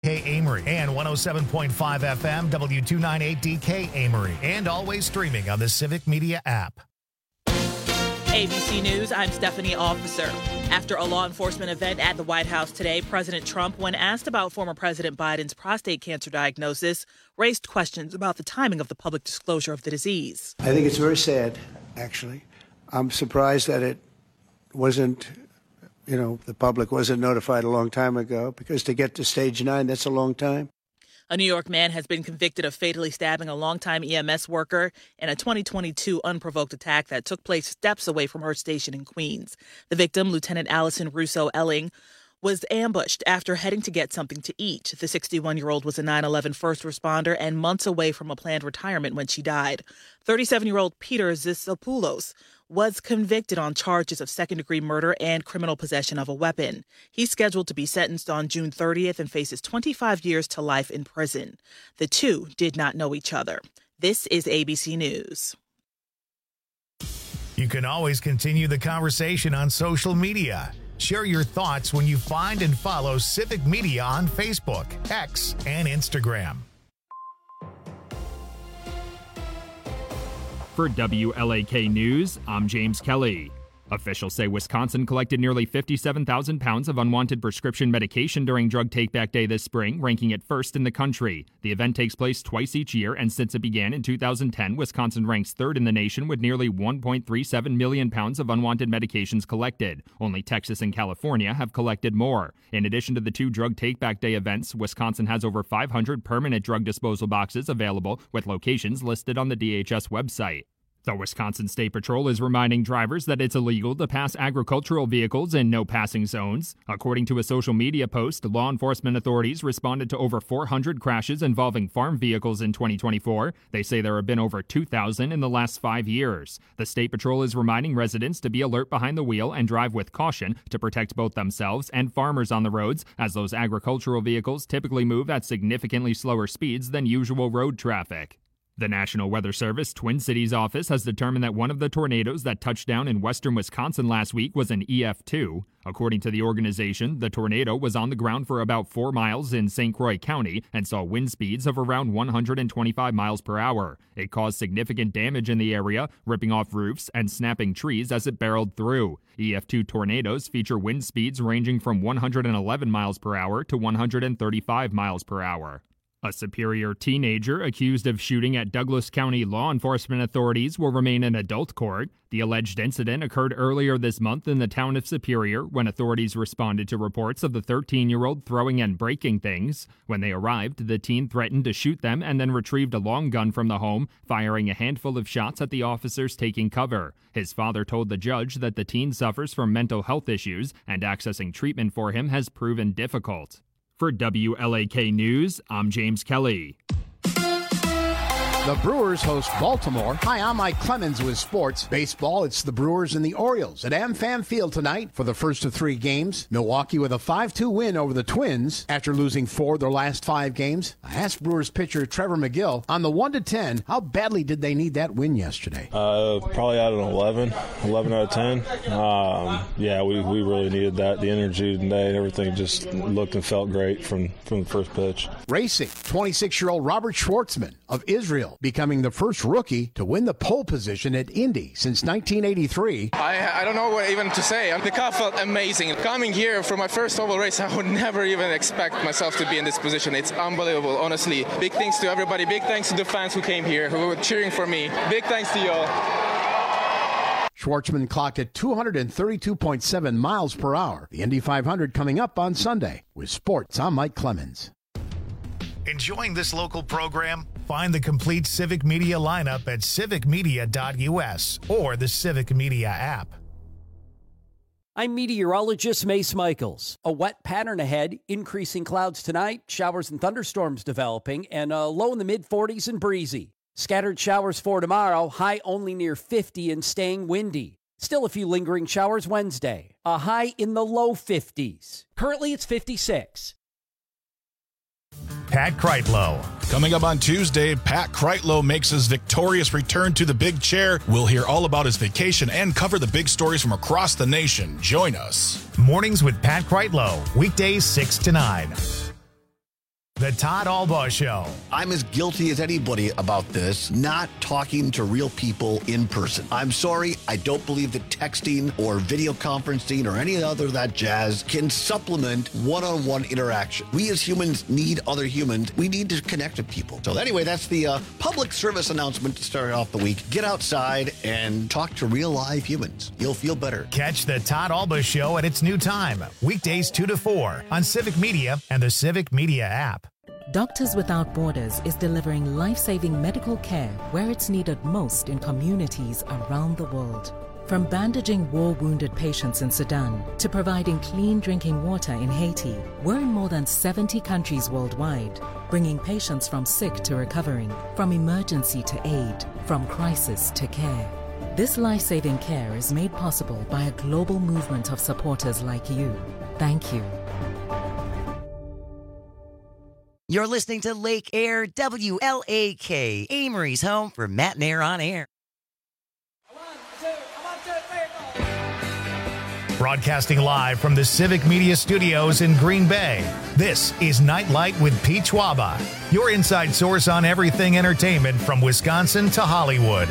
K Amory and 107.5 FM W298DK Amory, and always streaming on the Civic Media app. ABC News, I'm Stephanie Officer. After a law enforcement event at the White House today, President Trump, when asked about former President Biden's prostate cancer diagnosis, raised questions about the timing of the public disclosure of the disease. I think it's very sad, actually. I'm surprised that it wasn't, the public wasn't notified a long time ago, because to get to stage 9, that's a long time. A New York man has been convicted of fatally stabbing a longtime EMS worker in a 2022 unprovoked attack that took place steps away from her station in Queens. The victim, Lieutenant Allison Russo-Elling, was ambushed after heading to get something to eat. The 61-year-old was a 9/11 first responder and months away from a planned retirement when she died. 37-year-old Peter Zisopoulos was convicted on charges of second-degree murder and criminal possession of a weapon. He's scheduled to be sentenced on June 30th and faces 25 years to life in prison. The two did not know each other. This is ABC News. You can always continue the conversation on social media. Share your thoughts when you find and follow Civic Media on Facebook, X, and Instagram. For WLAK News, I'm James Kelly. Officials say Wisconsin collected nearly 57,000 pounds of unwanted prescription medication during Drug Take-Back Day this spring, ranking it first in the country. The event takes place twice each year, and since it began in 2010, Wisconsin ranks third in the nation with nearly 1.37 million pounds of unwanted medications collected. Only Texas and California have collected more. In addition to the two Drug Take-Back Day events, Wisconsin has over 500 permanent drug disposal boxes available, with locations listed on the DHS website. The Wisconsin State Patrol is reminding drivers that it's illegal to pass agricultural vehicles in no passing zones. According to a social media post, law enforcement authorities responded to over 400 crashes involving farm vehicles in 2024. They say there have been over 2,000 in the last 5 years. The State Patrol is reminding residents to be alert behind the wheel and drive with caution to protect both themselves and farmers on the roads, as those agricultural vehicles typically move at significantly slower speeds than usual road traffic. The National Weather Service Twin Cities office has determined that one of the tornadoes that touched down in western Wisconsin last week was an EF2. According to the organization, the tornado was on the ground for about 4 miles in St. Croix County and saw wind speeds of around 125 miles per hour. It caused significant damage in the area, ripping off roofs and snapping trees as it barreled through. EF2 tornadoes feature wind speeds ranging from 111 miles per hour to 135 miles per hour. A Superior teenager accused of shooting at Douglas County law enforcement authorities will remain in adult court. The alleged incident occurred earlier this month in the town of Superior when authorities responded to reports of the 13-year-old throwing and breaking things. When they arrived, the teen threatened to shoot them and then retrieved a long gun from the home, firing a handful of shots at the officers taking cover. His father told the judge that the teen suffers from mental health issues and accessing treatment for him has proven difficult. For WLAK News, I'm James Kelly. The Brewers host Baltimore. Hi, I'm Mike Clemens with sports. Baseball, it's the Brewers and the Orioles at AmFam Field tonight for the first of 3 games. Milwaukee with a 5-2 win over the Twins after losing 4 of their last 5 games. I asked Brewers pitcher Trevor McGill on the 1-10, how badly did they need that win yesterday? Probably out of 11 out of 10. We really needed that. The energy today and everything just looked and felt great from the first pitch. Racing, 26-year-old Robert Schwartzman of Israel, becoming the first rookie to win the pole position at Indy since 1983. I don't know what even to say. The car felt amazing. Coming here for my first oval race, I would never even expect myself to be in this position. It's unbelievable, honestly. Big thanks to everybody. Big thanks to the fans who came here, who were cheering for me. Big thanks to y'all. Schwartzman clocked at 232.7 miles per hour. The Indy 500 coming up on Sunday. With sports, I'm Mike Clemens. Enjoying this local program? Find the complete Civic Media lineup at civicmedia.us or the Civic Media app. I'm meteorologist Mace Michaels. A wet pattern ahead, increasing clouds tonight, showers and thunderstorms developing, and a low in the mid-40s and breezy. Scattered showers for tomorrow, high only near 50 and staying windy. Still a few lingering showers Wednesday, a high in the low 50s. Currently it's 56. Pat Kreitlow. Coming up on Tuesday, Pat Kreitlow makes his victorious return to the big chair. We'll hear all about his vacation and cover the big stories from across the nation. Join us. Mornings with Pat Kreitlow, weekdays 6 to 9. The Todd Albaugh Show. I'm as guilty as anybody about this, not talking to real people in person. I'm sorry, I don't believe that texting or video conferencing or any other of that jazz can supplement one-on-one interaction. We as humans need other humans. We need to connect with people. So anyway, that's the public service announcement to start off the week. Get outside and talk to real live humans. You'll feel better. Catch the Todd Albaugh Show at its new time, weekdays 2 to 4 on Civic Media and the Civic Media app. Doctors Without Borders is delivering life-saving medical care where it's needed most in communities around the world. From bandaging war-wounded patients in Sudan to providing clean drinking water in Haiti, we're in more than 70 countries worldwide, bringing patients from sick to recovering, from emergency to aid, from crisis to care. This life-saving care is made possible by a global movement of supporters like you. Thank you. You're listening to Lake Air WLAK, Amory's home for Matt and Air on Air. Broadcasting live from the Civic Media Studios in Green Bay, this is Nightlight with Pete Schwaba, your inside source on everything entertainment from Wisconsin to Hollywood.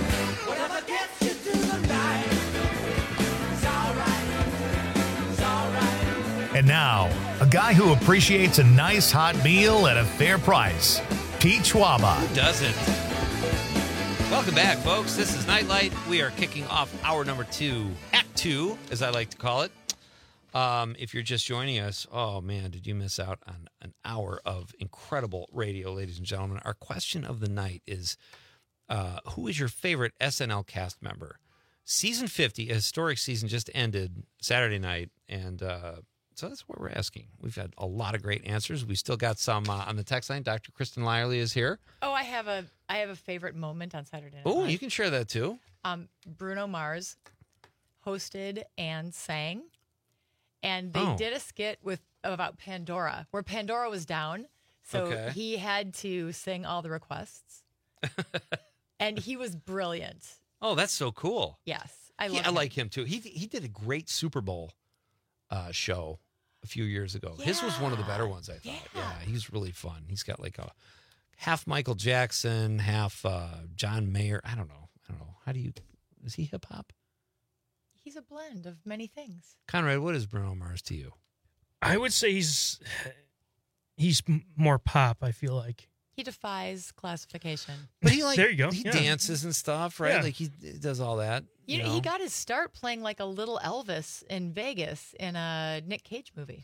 And now, a guy who appreciates a nice hot meal at a fair price, Pete Schwaba. Who doesn't? Welcome back, folks. This is Nightlight. We are kicking off hour number 2, Act 2, as I like to call it. If you're just joining us, oh man, did you miss out on an hour of incredible radio, ladies and gentlemen. Our question of the night is, who is your favorite SNL cast member? Season 50, a historic season, just ended Saturday night, and so that's what we're asking. We've had a lot of great answers. We still got some on the text line. Dr. Kristen Lyerly is here. Oh, I have a favorite moment on Saturday night. Oh, you can share that too. Bruno Mars hosted and sang, and they did a skit about Pandora, where Pandora was down, so he had to sing all the requests, and he was brilliant. Oh, that's so cool. Yes, I like him too. He did a great Super Bowl show a few years ago. Yeah. His was one of the better ones, I thought. Yeah, he's really fun. He's got like a half Michael Jackson, half John Mayer. I don't know. Is he hip hop? He's a blend of many things. Conrad, what is Bruno Mars to you? I would say he's more pop, I feel like. He defies classification. But he there you go. He dances and stuff, right? Yeah. Like he does all that. You know, he got his start playing like a little Elvis in Vegas in a Nick Cage movie.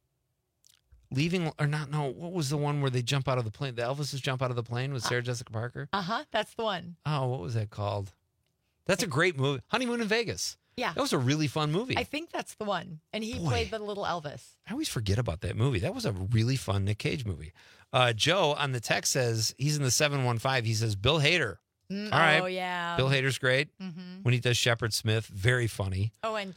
What was the one where they jump out of the plane? The Elvises jump out of the plane with Sarah Jessica Parker? That's the one. Oh, what was that called? That's a great movie. Honeymoon in Vegas. Yeah. That was a really fun movie. I think that's the one. And he played the little Elvis. I always forget about that movie. That was a really fun Nick Cage movie. Joe on the text says, he's in the 715. He says, Bill Hader. All right. Oh, yeah. Bill Hader's great. Mm-hmm. When he does Shepard Smith, very funny. Oh, and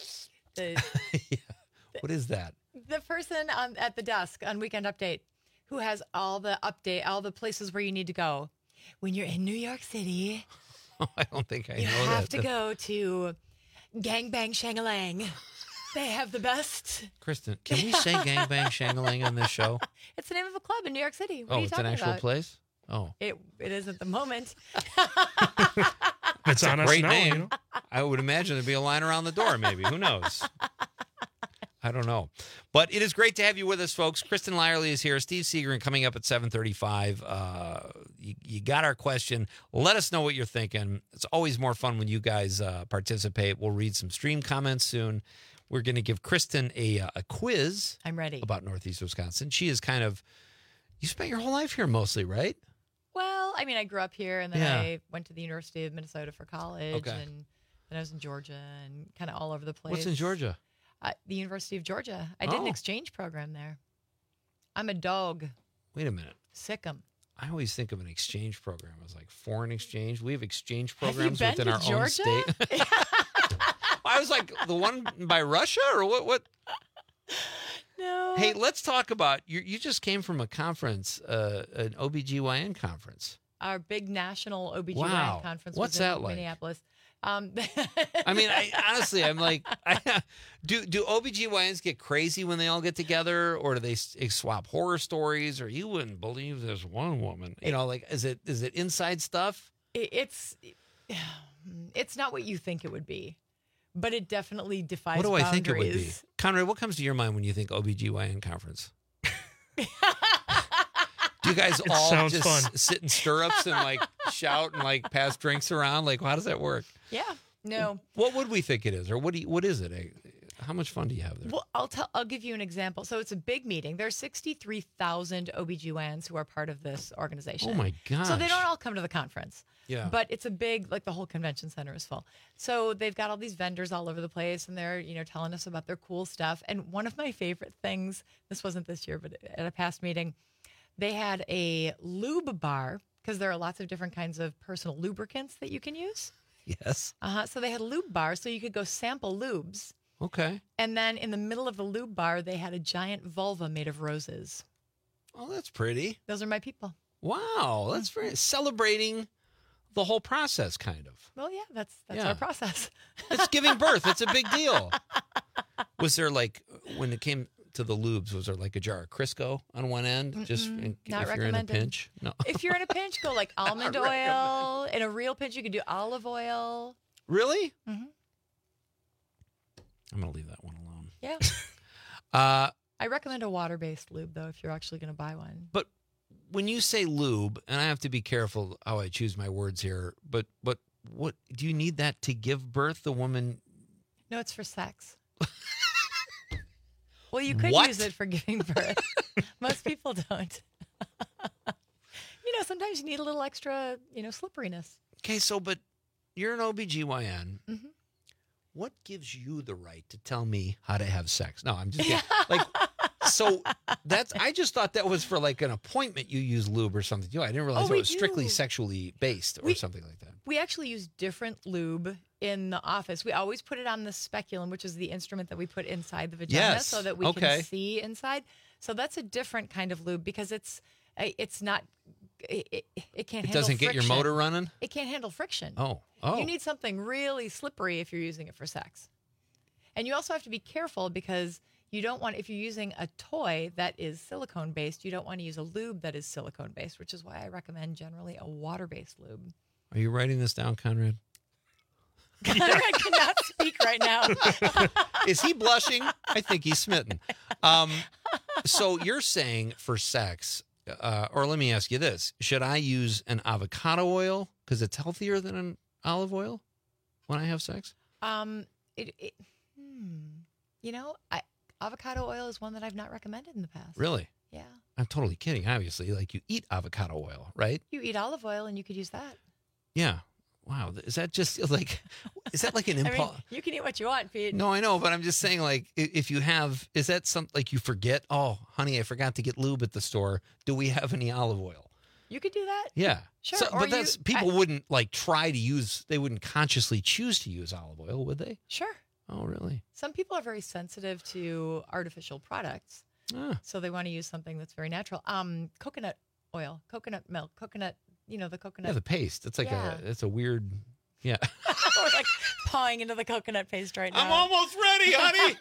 what is that? The person at the desk on Weekend Update who has all the places where you need to go. When you're in New York City, I don't think I know that. You have to go to Gang Bang Shang-a-Lang. They have the best. Kristen, can we say Gang Bang Shang-a-Lang on this show? It's the name of a club in New York City. What are you talking about? It's an actual place? Oh. It is at the moment. It's on a us great now, name. you know? I would imagine there'd be a line around the door, maybe. Who knows? I don't know. But it is great to have you with us, folks. Kristen Lyerly is here. Steve Seagren coming up at 7:35. You got our question. Let us know what you're thinking. It's always more fun when you guys participate. We'll read some stream comments soon. We're going to give Kristen a quiz. I'm ready. About Northeast Wisconsin. She is you spent your whole life here mostly, right? Well, I mean, I grew up here, and then I went to the University of Minnesota for college, and then I was in Georgia and kind of all over the place. What's in Georgia? The University of Georgia. I did an exchange program there. I'm a dog. Wait a minute. Sick 'em. I always think of an exchange program as like foreign exchange. We have exchange programs within our Georgia? own state. I was like, the one by Russia or what? No. Hey, let's talk about, you just came from a conference, an OBGYN conference. Our big national OBGYN conference What's was in that like? Minneapolis. I mean, honestly, I'm like, do OBGYNs get crazy when they all get together, or do they swap horror stories, or you wouldn't believe there's one woman, like, is it inside stuff? It's not what you think it would be, but it definitely defies What do boundaries. I think it would be? Conrad, what comes to your mind when you think OBGYN conference? Do you guys all just sit in stirrups and like shout and like pass drinks around? Like, how does that work? Yeah, no. What would we think it is, or what is it? How much fun do you have there? Well, I'll give you an example. So it's a big meeting. There's 63,000 OBGYNs who are part of this organization. Oh my gosh. So they don't all come to the conference. Yeah. But it's a big, like the whole convention center is full. So they've got all these vendors all over the place, and they're, telling us about their cool stuff. And one of my favorite things, this wasn't this year, but at a past meeting, they had a lube bar, because there are lots of different kinds of personal lubricants that you can use. Yes. So they had a lube bar, so you could go sample lubes. Okay. And then in the middle of the lube bar, they had a giant vulva made of roses. Oh, that's pretty. Those are my people. Wow, that's very celebrating the whole process, kind of. Well, yeah, that's our process. It's giving birth. It's a big deal. Was there like, when it came to the lubes, was there like a jar of Crisco on one end? Just if you're in a pinch? No. If you're in a pinch, go like almond oil. In a real pinch, you can do olive oil. Really? Mm-hmm. I'm going to leave that one alone. Yeah. I recommend a water-based lube, though, if you're actually going to buy one. But when you say lube, and I have to be careful how I choose my words here, but what do you need that to give birth? The woman? No, it's for sex. Well, you could use it for giving birth. Most people don't. Sometimes you need a little extra, slipperiness. Okay, but you're an OBGYN. Mm-hmm. What gives you the right to tell me how to have sex? No, I'm just kidding. I just thought that was for like an appointment you use lube or something. I didn't realize it was strictly sexually based or something like that. We actually use different lube in the office. We always put it on the speculum, which is the instrument that we put inside the vagina so that we can see inside. So that's a different kind of lube because it's not. It can't handle friction. It doesn't get your motor running? It can't handle friction. Oh. You need something really slippery if you're using it for sex. And you also have to be careful because you don't want, if you're using a toy that is silicone-based, you don't want to use a lube that is silicone-based, which is why I recommend generally a water-based lube. Are you writing this down, Conrad? Conrad cannot speak right now. Is he blushing? I think he's smitten. So you're saying for sex... or let me ask you this. Should I use an avocado oil because it's healthier than an olive oil when I have sex? Avocado oil is one that I've not recommended in the past. Really? Yeah. I'm totally kidding, obviously. Like you eat avocado oil, right? You eat olive oil and you could use that. Yeah. Wow. Is that just like, is that like an impulse? I mean, you can eat what you want, Pete. No, I know, but I'm just saying, like, if you have, is that something like you forget? Oh, honey, I forgot to get lube at the store. Do we have any olive oil? You could do that. Yeah. Sure. So, but people wouldn't like try to use, they wouldn't consciously choose to use olive oil, would they? Sure. Oh, really? Some people are very sensitive to artificial products. So they want to use something that's very natural. Coconut oil, coconut milk, coconut, the coconut. Yeah, the paste. It's like it's a weird, yeah. We're like pawing into the coconut paste right now. I'm almost ready, honey.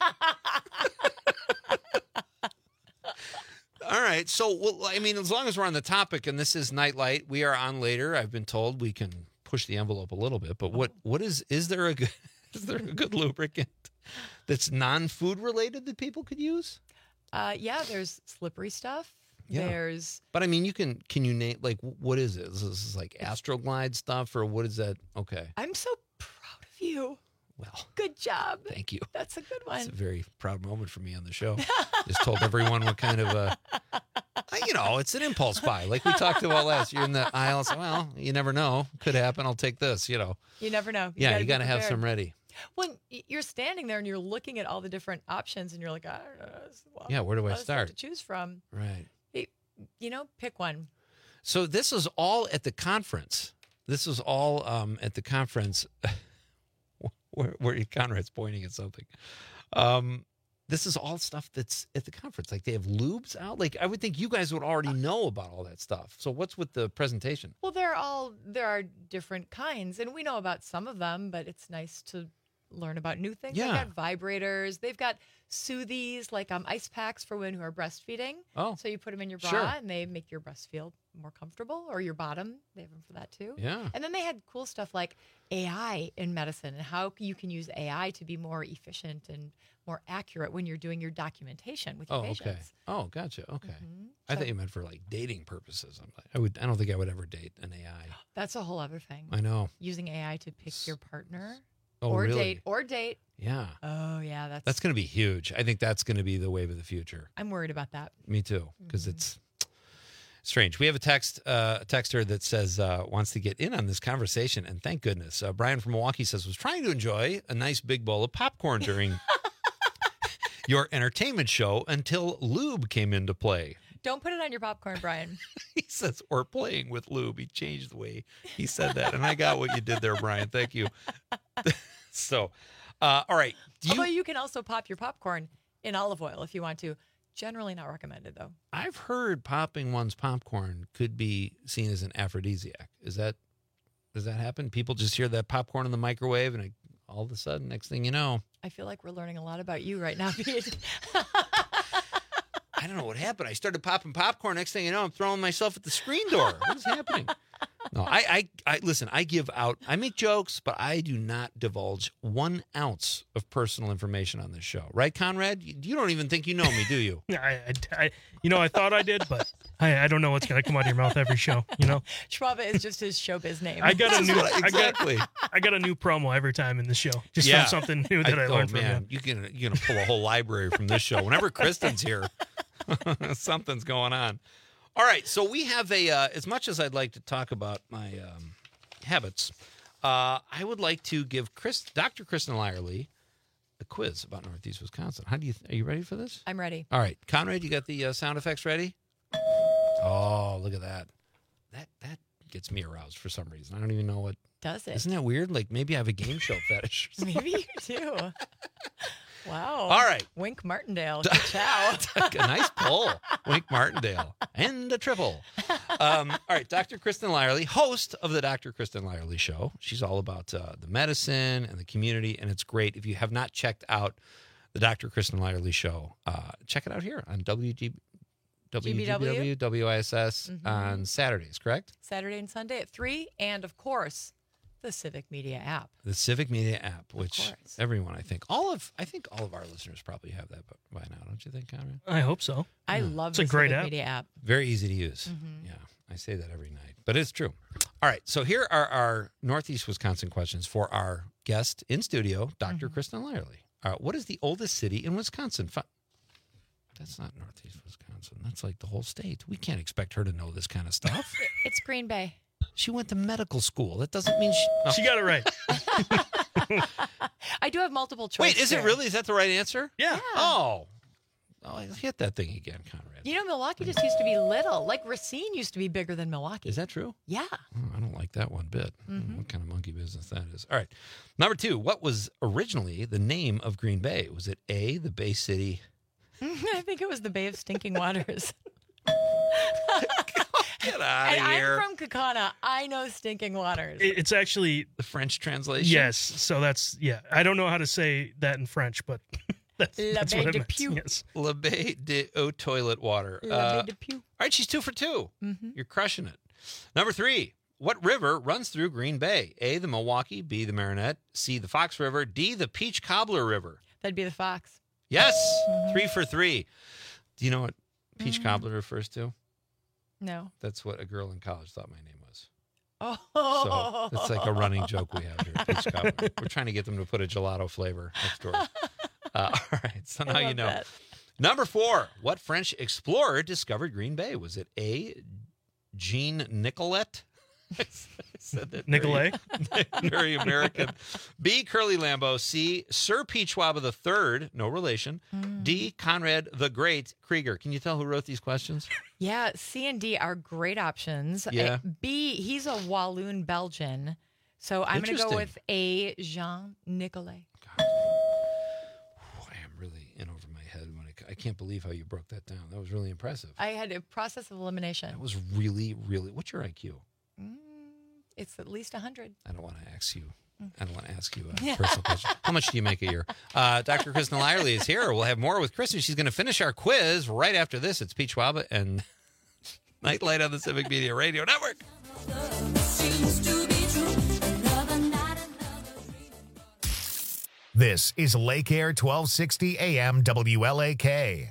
All right. So, I mean, as long as we're on the topic, and this is Nightlight, we are on later. I've been told we can push the envelope a little bit, but what is there a good lubricant that's non-food related that people could use? Yeah, there's slippery stuff. Yeah. But I mean, can you name, like, what is it? This is like Astroglide stuff, or what is that? Okay. I'm so proud of you. Well, good job. Thank you. That's a good one. It's a very proud moment for me on the show. Just told everyone what kind of it's an impulse buy. Like we talked about last year in the aisle. So, well, you never know. Could happen. I'll take this, You never know. You got to have some ready. When you're standing there and you're looking at all the different options and you're like, I don't know. Well, where do I start? To choose from. Right. Pick one. So this is all at the conference. This is all at the conference where Conrad's pointing at something. this is all stuff that's at the conference. Like they have lubes out. Like I would think you guys would already know about all that stuff. So what's with the presentation? Well, there are different kinds, and we know about some of them, but it's nice to learn about new things. Yeah. They've got vibrators. They've got soothies, like ice packs for women who are breastfeeding. Oh. So you put them in your bra, Sure. and they make your breast feel more comfortable, or your bottom. They have them for that, too. Yeah. And then they had cool stuff like AI in medicine and how you can use AI to be more efficient and more accurate when you're doing your documentation with your patients. Okay. Oh, gotcha. Okay. I thought you meant for like dating purposes. I don't think I would ever date an AI. That's a whole other thing. I know. Using AI to pick your partner. Oh, or really? date. Yeah. Oh, yeah. That's going to be huge. I think that's going to be the wave of the future. I'm worried about that. Me too, because it's strange. We have a texter that says wants to get in on this conversation, and thank goodness. Brian from Milwaukee says was trying to enjoy a nice big bowl of popcorn during your entertainment show until lube came into play. Don't put it on your popcorn, Brian. He says, or playing with lube. He changed the way he said that. And I got what you did there, Brian. Thank you. So, all right. Although you can also pop your popcorn in olive oil if you want to. Generally not recommended, though. I've heard popping one's popcorn could be seen as an aphrodisiac. Does that happen? People just hear that popcorn in the microwave and all of a sudden, next thing you know. I feel like we're learning a lot about you right now, Pete. I don't know what happened. I started popping popcorn. Next thing you know, I'm throwing myself at the screen door. What is happening? No, I listen, I make jokes, but I do not divulge 1 ounce of personal information on this show. Right, Conrad? You don't even think you know me, do you? I thought I did, but I don't know what's going to come out of your mouth every show, Schwaba is just his showbiz name. I got a new exactly. I got a new promo every time in the show. Just from something new that I learned from him. You're gonna pull a whole library from this show. Whenever Kristen's here, something's going on. All right, so we have as much as I'd like to talk about my habits, I would like to give Dr. Kristen Lyerly a quiz about Northeast Wisconsin. Are you ready for this? I'm ready. All right, Conrad, you got the sound effects ready? Oh, look at that. That gets me aroused for some reason. I don't even know what. Does it? Isn't that weird? Like maybe I have a game show fetish. Maybe you do. Wow. All right. Wink Martindale. Ciao. A nice pull. Wink Martindale. And a triple. All right. Dr. Kristen Lyerly, host of the Dr. Kristen Lyerly Show. She's all about the medicine and the community, and it's great. If you have not checked out the Dr. Kristen Lyerly Show, check it out here on WGBW WISS on Saturdays, correct? Saturday and Sunday at 3, and of course, the Civic Media app. The Civic Media app, which everyone, I think all of our listeners probably have that by now, don't you think, Conrad? I hope so. I love it's the a great Civic app. Media app. Very easy to use. Yeah, I say that every night, but it's true. All right, so here are our Northeast Wisconsin questions for our guest in studio, Dr. Kristen Lyerly. What is the oldest city in Wisconsin? That's not Northeast Wisconsin. That's like the whole state. We can't expect her to know this kind of stuff. It's Green Bay. She went to medical school. That doesn't mean she got it right. I do have multiple choice. Wait, is it really? Is that the right answer? Yeah. Oh, hit that thing again, Conrad. You know, Milwaukee just used to be little. Like Racine used to be bigger than Milwaukee. Is that true? Yeah. Oh, I don't like that one bit. What kind of monkey business that is. All right. Number 2, what was originally the name of Green Bay? Was it A, the Bay City? I think it was the Bay of Stinking Waters. Get out of here. I'm from Kaukauna. I know Stinking Waters. It's actually the French translation. Yes. So that's, I don't know how to say that in French, but that's La what Baie it de means. Pew. Yes. La Baie de Eau Toilet Water. La Baie de Pew. All right, she's 2 for 2. You're crushing it. Number 3, what river runs through Green Bay? A, the Milwaukee, B, the Marinette, C, the Fox River, D, the Peach Cobbler River. That'd be the Fox. Yes, 3 for 3. Do you know what Peach Cobbler refers to? No. That's what a girl in college thought my name was. Oh. So it's like a running joke we have here. Peach Cobbler. We're trying to get them to put a gelato flavor next door. All right, so now you know. That. Number 4, what French explorer discovered Green Bay? Was it A, Jean Nicolet? I said that Nicolet? Very American. B, Curly Lambeau. C, Sir Peach Waba III, no relation. D, Conrad the Great Krieger. Can you tell who wrote these questions? Yeah, C and D are great options. Yeah. B, he's a Walloon Belgian. So I'm going to go with A, Jean Nicolet. I am really in over my I can't believe how you broke that down. That was really impressive. I had a process of elimination. That was really, really. What's your IQ? It's at least 100. I don't want to ask you. I don't want to ask you a personal question. How much do you make a year? Dr. Kristen Lyerly is here. We'll have more with Kristen. She's going to finish our quiz right after this. It's Pete Schwaba and Nightlight on the Civic Media Radio Network. This is Lake Air 1260 AM WLAK.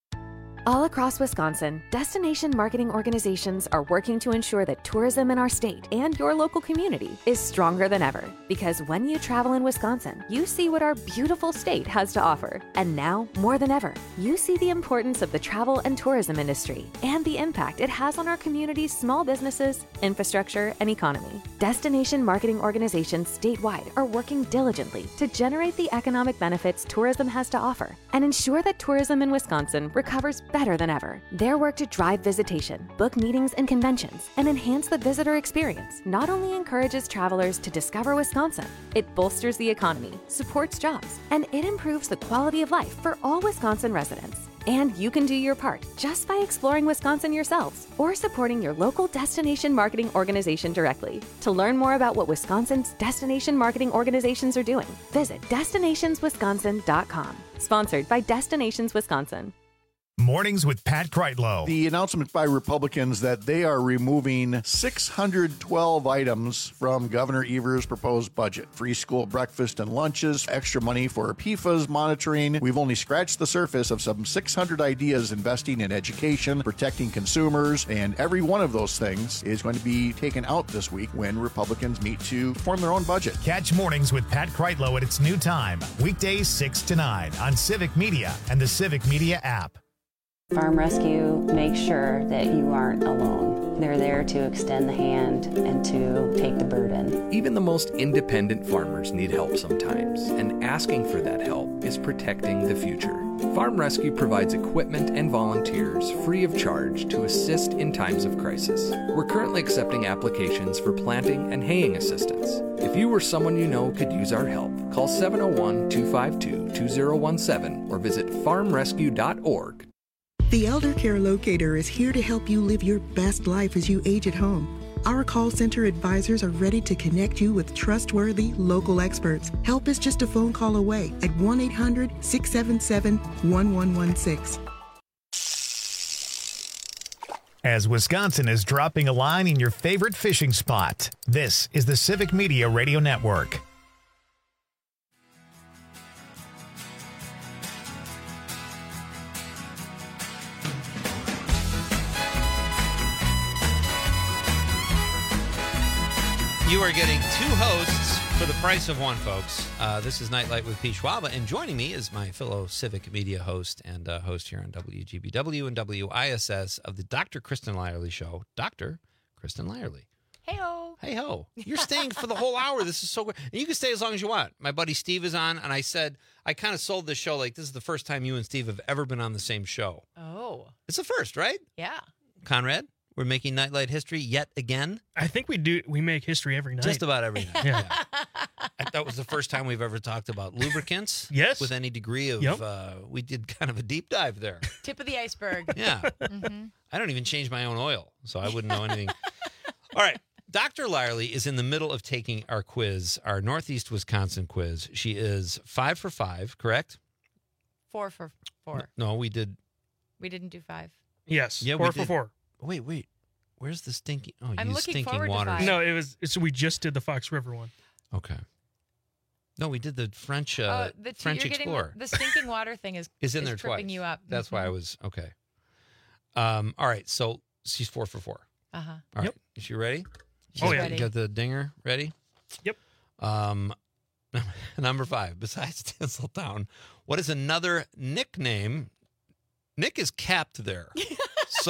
All across Wisconsin, destination marketing organizations are working to ensure that tourism in our state and your local community is stronger than ever. Because when you travel in Wisconsin, you see what our beautiful state has to offer. And now, more than ever, you see the importance of the travel and tourism industry and the impact it has on our community's small businesses, infrastructure, and economy. Destination marketing organizations statewide are working diligently to generate the economic benefits tourism has to offer and ensure that tourism in Wisconsin recovers better than ever. Their work to drive visitation, book meetings and conventions, and enhance the visitor experience not only encourages travelers to discover Wisconsin, it bolsters the economy, supports jobs, and it improves the quality of life for all Wisconsin residents. And you can do your part just by exploring Wisconsin yourselves or supporting your local destination marketing organization directly. To learn more about what Wisconsin's destination marketing organizations are doing, visit destinationswisconsin.com. Sponsored by Destinations Wisconsin. Mornings with Pat Kreitlow. The announcement by Republicans that they are removing 612 items from Governor Evers' proposed budget. Free school breakfast and lunches, extra money for PFAS monitoring. We've only scratched the surface of some 600 ideas investing in education, protecting consumers, and every one of those things is going to be taken out this week when Republicans meet to form their own budget. Catch Mornings with Pat Kreitlow at its new time, weekdays 6 to 9 on Civic Media and the Civic Media app. Farm Rescue makes sure that you aren't alone. They're there to extend the hand and to take the burden. Even the most independent farmers need help sometimes, and asking for that help is protecting the future. Farm Rescue provides equipment and volunteers free of charge to assist in times of crisis. We're currently accepting applications for planting and haying assistance. If you or someone you know could use our help, call 701-252-2017 or visit farmrescue.org. The Elder Care Locator is here to help you live your best life as you age at home. Our call center advisors are ready to connect you with trustworthy local experts. Help is just a phone call away at 1-800-677-1116. As Wisconsin is dropping a line in your favorite fishing spot, this is the Civic Media Radio Network. You are getting two hosts for the price of one, folks. This is Nightlight with Pete Schwaba, and joining me is my fellow Civic Media host and host here on WGBW and WISS of the Dr. Kristen Lyerly Show, Dr. Kristen Lyerly. Hey-ho. Hey-ho. You're staying for the whole hour. This is so good. And you can stay as long as you want. My buddy Steve is on, and I said, I kind of sold this show like this is the first time you and Steve have ever been on the same show. Oh. It's the first, right? Yeah. Conrad? We're making Nightlight history yet again. I think we do. We make history every night. Just about every night. Yeah. That was the first time we've ever talked about lubricants. Yes. With any degree of, we did kind of a deep dive there. Tip of the iceberg. Yeah. Mm-hmm. I don't even change my own oil, so I wouldn't know anything. All right. Dr. Lyerly is in the middle of taking our quiz, our Northeast Wisconsin quiz. She is 5 for 5, correct? 4 for 4. No, we did. We didn't do 5. Yes. Yeah, 4 for 4. Wait. Where's the stinking? Oh, I'm you looking stinking forward to water. 5. No, it was. So we just did the Fox River one. Okay. No, we did the French French you're Explorer. The stinking water thing is in there tripping twice. you up. That's why I was okay. All right, so she's 4 for 4. Uh-huh. All right, is she ready? Oh, yeah. Ready. Got the dinger ready? Yep. Number 5. Besides Tinseltown, what is another nickname? Nick is capped there. So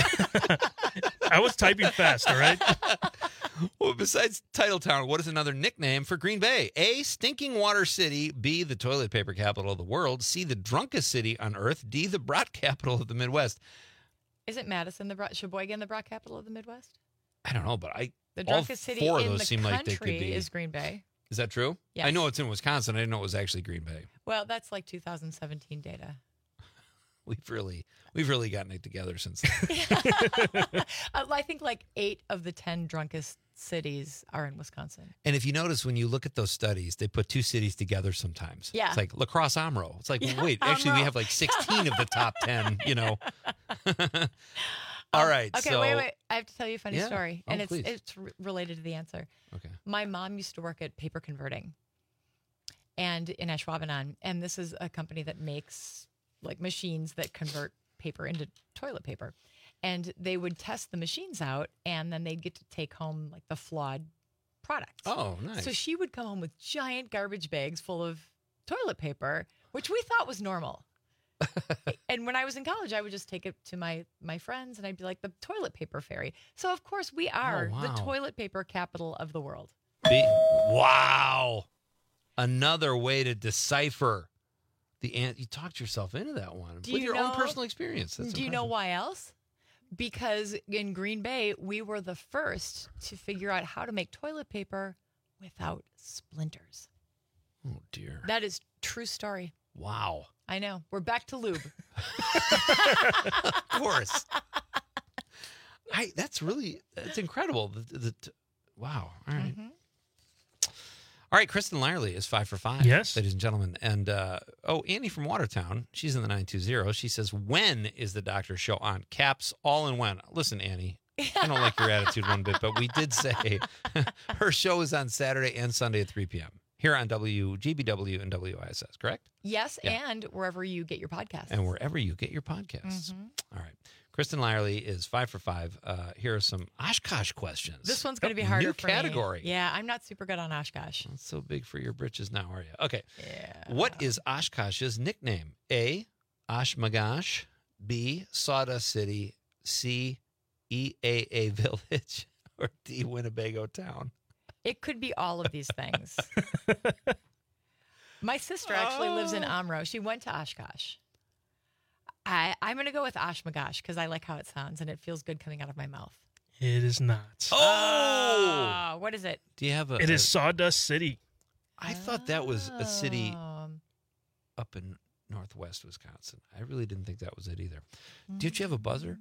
I was typing fast, all right? Well, besides Titletown, what is another nickname for Green Bay? A, Stinking Water City. B, the toilet paper capital of the world. C, the drunkest city on earth. D, the brat capital of the Midwest. Isn't Madison Sheboygan the brat capital of the Midwest? I don't know, but the drunkest city all 4 of in those the seem like they could country be. is Green Bay. Is that true? Yes. I know it's in Wisconsin. I didn't know it was actually Green Bay. Well, that's like 2017 data. We've really gotten it together since then. I think like 8 of the 10 drunkest cities are in Wisconsin. And if you notice, when you look at those studies, they put 2 cities together sometimes. Yeah. It's like La Crosse Amro. It's like, Yeah, wait, actually, we Amro. have like 16 of the top 10, All right. Okay, so, wait. I have to tell you a funny Yeah. story. Oh, And please. it's related to the answer. Okay. My mom used to work at Paper Converting and in Ashwaubenon. And this is a company that makes like machines that convert paper into toilet paper. And they would test the machines out, and then they'd get to take home like the flawed products. Oh, nice. So she would come home with giant garbage bags full of toilet paper, which we thought was normal. And when I was in college, I would just take it to my friends, and I'd be like, the toilet paper fairy. So, of course, we are the wow. toilet paper capital of the world. Wow. Another way to decipher you talked yourself into that one with your own personal experience. That's Do you know why else? Because in Green Bay, we were the first to figure out how to make toilet paper without splinters. Oh, dear. That is true story. Wow. I know. We're back to lube. Of course. That's incredible. Wow. All right. Mm-hmm. All right, Kristen Lyerly is 5 for 5. Yes. Ladies and gentlemen. And, Annie from Watertown, she's in the 920. She says, when is the doctor show on? Caps all in when. Listen, Annie, I don't like your attitude one bit, but we did say her show is on Saturday and Sunday at 3 p.m. here on WGBW and WISS, correct? Yes, Yeah. and wherever you get your podcasts. And wherever you get your podcasts. Mhm. All right. Kristen Lyerly is 5 for 5. Here are some Oshkosh questions. This one's going to be harder New for category. me. Yeah, I'm not super good on Oshkosh. Not so big for your britches now, are you? Okay. Yeah. What is Oshkosh's nickname? A, Oshmagosh. B, Sawdust City. C, EAA Village. Or D, Winnebago Town. It could be all of these things. My sister actually lives in Amro. She went to Oshkosh. I'm going to go with Oshmagosh because I like how it sounds and it feels good coming out of my mouth. It is not. Oh! What is it? Do you have a... It is Sawdust City. I thought that was a city Oh. up in northwest Wisconsin. I really didn't think that was it either. Did you have a buzzer?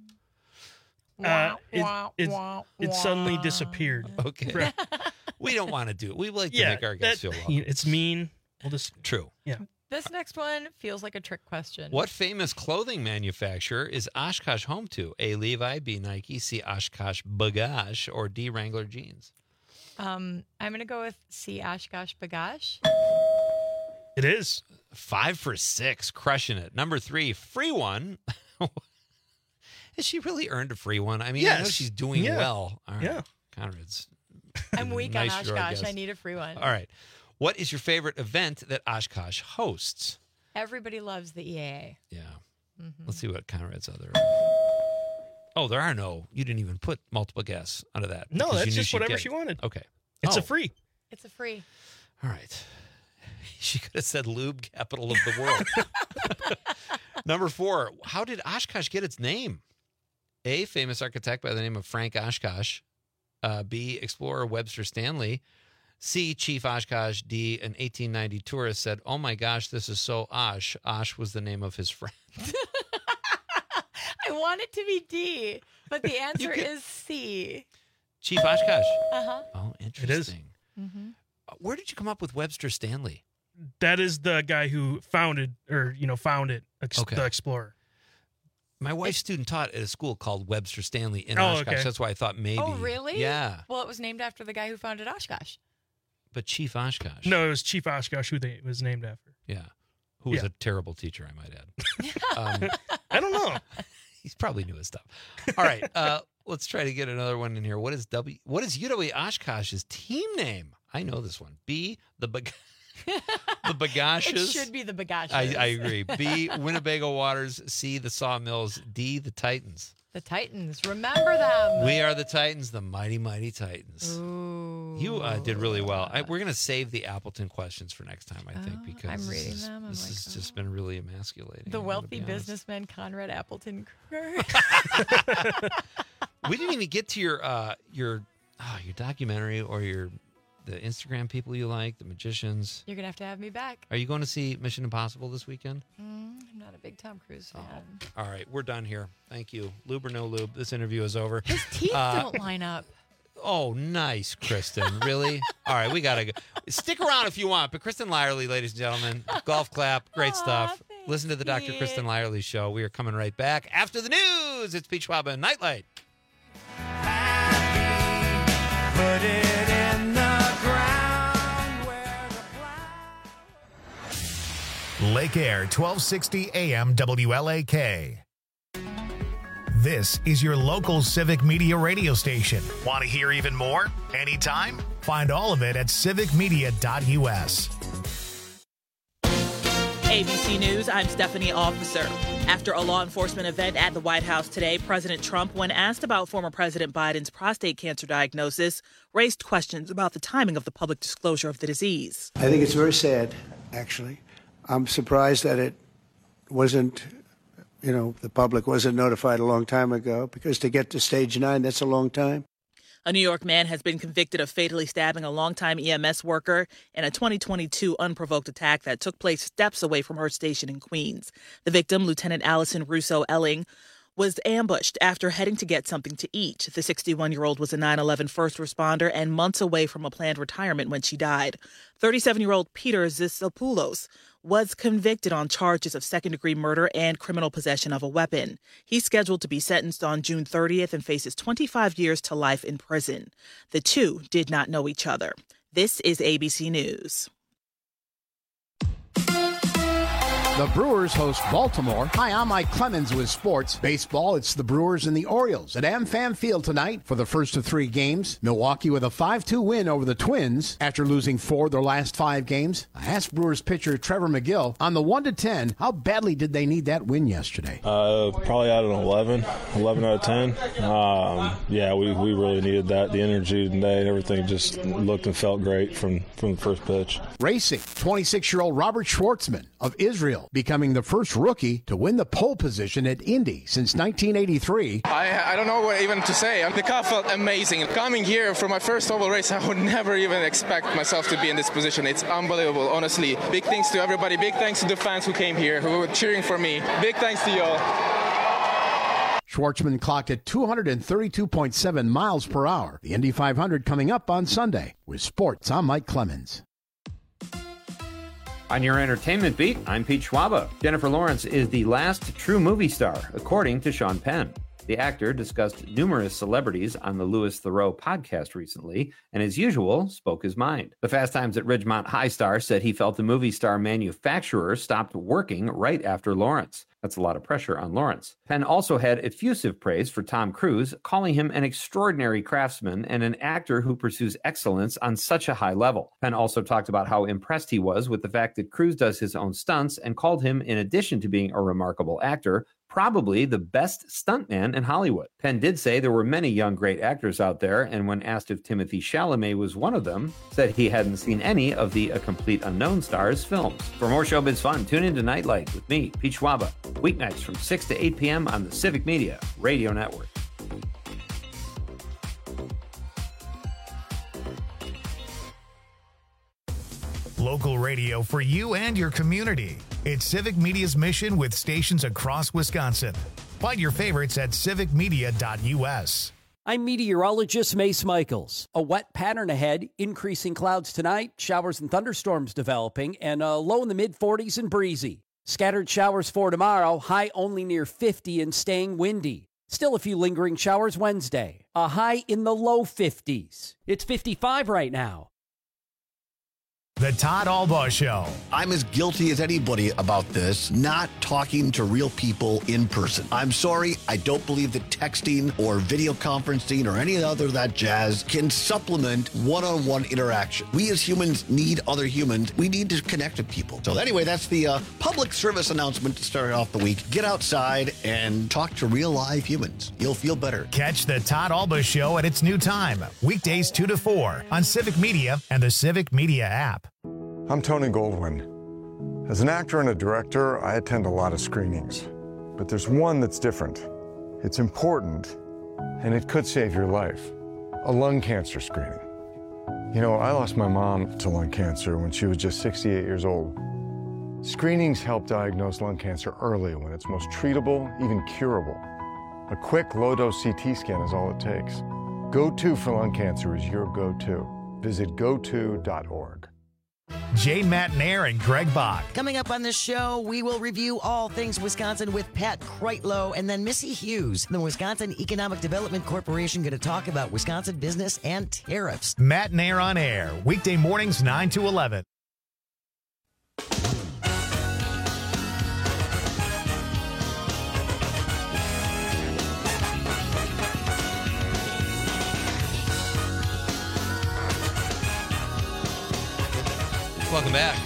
It suddenly disappeared. Okay. We don't want to do it. We like to make our guests feel welcome. It's mean. We'll just True. Yeah. This next one feels like a trick question. What famous clothing manufacturer is Oshkosh home to? A, Levi, B, Nike, C, Oshkosh Bagash, or D, Wrangler Jeans? I'm going to go with C, Oshkosh Bagash. It is. 5 for 6, crushing it. Number 3, free one. Has she really earned a free one? I mean, I know Yes. she's doing Yeah. well. All right. Yeah. Conrad's. I'm weak nice on short Oshkosh. guess. I need a free one. All right. What is your favorite event that Oshkosh hosts? Everybody loves the EAA. Yeah. Mm-hmm. Let's see what Conrad's other. Oh, there are no. You didn't even put multiple guests under that. No, because you that's knew just she'd whatever get she it. wanted. Okay. It's Oh, a free. It's a free. All right. She could have said lube capital of the world. Number 4. How did Oshkosh get its name? A, famous architect by the name of Frank Oshkosh. B, explorer Webster Stanley. C, Chief Oshkosh. D, an 1890 tourist said, "Oh my gosh, this is so Osh." Osh was the name of his friend. I want it to be D, but the answer is C. Chief Oshkosh. Uh-huh. Oh, It is. interesting. Mm-hmm. Where did you come up with Webster Stanley? That is the guy who found it, Okay. the Explorer. My wife's student taught at a school called Webster Stanley in Oh, Oshkosh. okay. That's why I thought maybe. Oh, really? Yeah. Well, it was named after the guy who founded Oshkosh. But Chief Oshkosh. No, it was Chief Oshkosh who it was named after. Yeah. Who was Yeah. a terrible teacher, I might add. I don't know. He probably knew his stuff. All right. Let's try to get another one in here. What is UW Oshkosh's team name? I know this one. B, the Bagashes. It should be the Bagashes. I agree. B, Winnebago Waters. C, the Sawmills. D, the Titans. The Titans. Remember them. We are the Titans, the mighty, mighty Titans. Ooh. You did really well. We're going to save the Appleton questions for next time, I think, because I'm reading this, them. I'm this like, has just been really emasculating. The I'm gonna wealthy be honest. businessman Conrad Appleton Kruger. We didn't even get to your documentary or the Instagram people you like, the magicians. You're going to have me back. Are you going to see Mission Impossible this weekend? I'm not Not a big Tom Cruise fan. All right, we're done here. Thank you. Lube or no lube, this interview is over. His teeth don't line up. Oh, nice, Kristen. Really? All right, we got to go. Stick around if you want. But Kristen Lyerly, ladies and gentlemen, golf clap. Great stuff. Listen to the Dr. Kristen Lyerly show. We are coming right back after the news. It's Pete Schwab and Nightlight. Put it in the ground where the Lake Air, 1260 AM WLAK. This is your local Civic Media radio station. Want to hear even more? Anytime? Find all of it at civicmedia.us. ABC News, I'm Stephanie Officer. After a law enforcement event at the White House today, President Trump, when asked about former President Biden's prostate cancer diagnosis, raised questions about the timing of the public disclosure of the disease. I think it's very sad, actually. I'm surprised that it wasn't, the public wasn't notified a long time ago, because to get to stage 9, that's a long time. A New York man has been convicted of fatally stabbing a longtime EMS worker in a 2022 unprovoked attack that took place steps away from her station in Queens. The victim, Lieutenant Allison Russo Elling, was ambushed after heading to get something to eat. The 61-year-old was a 9/11 first responder and months away from a planned retirement when she died. 37-year-old Peter Zisopoulos was convicted on charges of second-degree murder and criminal possession of a weapon. He's scheduled to be sentenced on June 30th and faces 25 years to life in prison. The two did not know each other. This is ABC News. The Brewers host Baltimore. Hi, I'm Mike Clemens with sports. Baseball, it's the Brewers and the Orioles at AmFam Field tonight for the first of 3 games. Milwaukee with a 5-2 win over the Twins after losing 4 of their last 5 games. I asked Brewers pitcher Trevor McGill on the 1-10, how badly did they need that win yesterday? Probably out of 11 out of 10. Yeah, we really needed that. The energy today and everything just looked and felt great from the first pitch. Racing, 26-year-old Robert Schwartzman of Israel, becoming the first rookie to win the pole position at Indy since 1983. I don't know what even to say. The car felt amazing. Coming here for my first oval race, I would never even expect myself to be in this position. It's unbelievable, honestly. Big thanks to everybody. Big thanks to the fans who came here, who were cheering for me. Big thanks to y'all. Schwartzman clocked at 232.7 miles per hour. The Indy 500 coming up on Sunday. With sports, I'm Mike Clemens. On your entertainment beat, I'm Pete Schwaba. Jennifer Lawrence is the last true movie star, according to Sean Penn. The actor discussed numerous celebrities on the Louis Theroux podcast recently, and as usual, spoke his mind. The Fast Times at Ridgemont High star said he felt the movie star manufacturer stopped working right after Lawrence. That's a lot of pressure on Lawrence. Penn also had effusive praise for Tom Cruise, calling him an extraordinary craftsman and an actor who pursues excellence on such a high level. Penn also talked about how impressed he was with the fact that Cruise does his own stunts and called him, in addition to being a remarkable actor, probably the best stuntman in Hollywood. Penn did say there were many young great actors out there, and when asked if Timothée Chalamet was one of them, said he hadn't seen any of the A Complete Unknown stars films. For more showbiz fun, tune in to Nightlight with me, Pete Schwaba, weeknights from 6 to 8 p.m. on the Civic Media Radio Network. Local radio for you and your community. It's Civic Media's mission with stations across Wisconsin. Find your favorites at civicmedia.us. I'm meteorologist Mace Michaels. A wet pattern ahead, increasing clouds tonight, showers and thunderstorms developing, and a low in the mid-40s and breezy. Scattered showers for tomorrow, high only near 50 and staying windy. Still a few lingering showers Wednesday, a high in the low 50s. It's 55 right now. The Todd Albaugh Show. I'm as guilty as anybody about this, not talking to real people in person. I'm sorry, I don't believe that texting or video conferencing or any other of that jazz can supplement one-on-one interaction. We as humans need other humans. We need to connect with people. So anyway, that's the public service announcement to start off the week. Get outside and talk to real live humans. You'll feel better. Catch the Todd Albaugh Show at its new time, weekdays 2 to 4 on Civic Media and the Civic Media app. I'm Tony Goldwyn. As an actor and a director, I attend a lot of screenings. But there's one that's different. It's important, and it could save your life. A lung cancer screening. You know, I lost my mom to lung cancer when she was just 68 years old. Screenings help diagnose lung cancer early when it's most treatable, even curable. A quick, low-dose CT scan is all it takes. Go-To for lung cancer is your go-to. Visit goto.org. Jay Matnair and Greg Bach. Coming up on this show, we will review all things Wisconsin with Pat Kreitlow and then Missy Hughes, the Wisconsin Economic Development Corporation, going to talk about Wisconsin business and tariffs. Matnair on air, weekday mornings 9 to 11. Welcome back.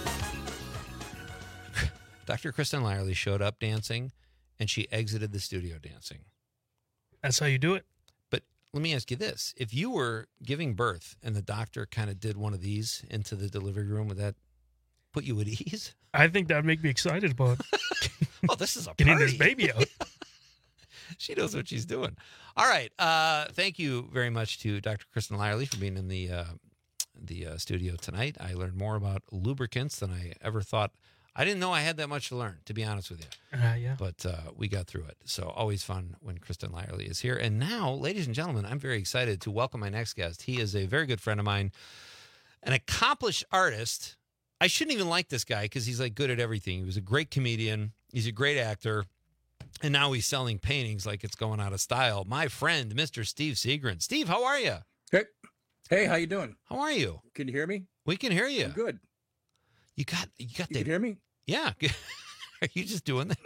Dr. Kristen Lyerly showed up dancing, and she exited the studio dancing. That's how you do it. But let me ask you this. If you were giving birth and the doctor kind of did one of these into the delivery room, would that put you at ease? I think that would make me excited about Oh, this is a getting party. this baby out. She knows what she's doing. All right. Thank you very much to Dr. Kristen Lyerly for being in the studio tonight. I learned more about lubricants than I ever thought. I didn't know I had that much to learn, to be honest with you. Yeah. But we got through it. So always fun when Kristen Lyerly is here. And now, ladies and gentlemen, I'm very excited to welcome my next guest. He is a very good friend of mine, an accomplished artist. I shouldn't even like this guy because he's like good at everything. He was a great comedian. He's a great actor. And now he's selling paintings like it's going out of style. My friend, Mr. Steve Segren. Steve, how are you? Hey, how you doing? How are you? Can you hear me? We can hear you. I'm good. You got You can hear me? Yeah. Are you just doing that?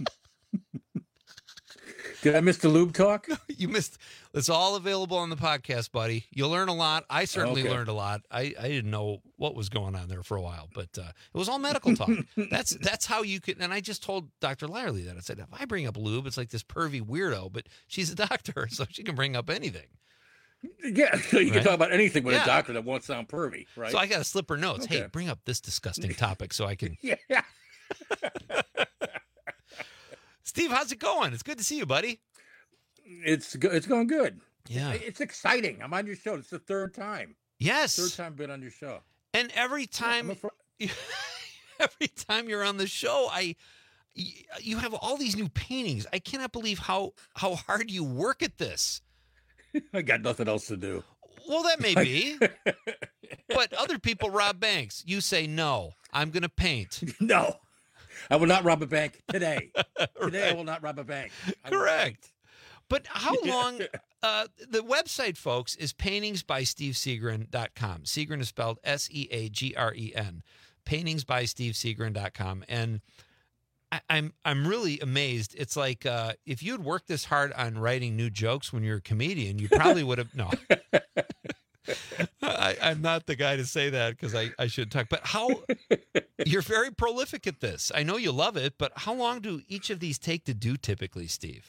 Did I miss the lube talk? You missed. It's all available on the podcast, buddy. You'll learn a lot. I certainly learned a lot. I didn't know what was going on there for a while, but it was all medical talk. That's how you could. And I just told Dr. Lyerly that. I said, if I bring up lube, it's like this pervy weirdo, but she's a doctor, so she can bring up anything. Yeah, so you can talk about anything with a doctor that won't sound pervy, right? So I got to slip her notes. Hey, bring up this disgusting topic so I can. Yeah. Steve, how's it going? It's good to see you, buddy. It's going good. Yeah. It's exciting. I'm on your show. It's the third time. Yes. Third time I've been on your show. And every time you're on the show, you have all these new paintings. I cannot believe how hard you work at this. I got nothing else to do. Well, that may be. But other people rob banks. You say, no, I'm going to paint. No, I will not rob a bank today. Today I will not rob a bank. Correct. But how long? The website, folks, is paintingsbystevesegren.com. Segren is spelled Seagren. Paintingsbystevesegren.com. And I'm really amazed. It's like if you had worked this hard on writing new jokes when you're a comedian, you probably would have. No, I'm not the guy to say that because I should talk. But you're very prolific at this. I know you love it, but how long do each of these take to do typically, Steve?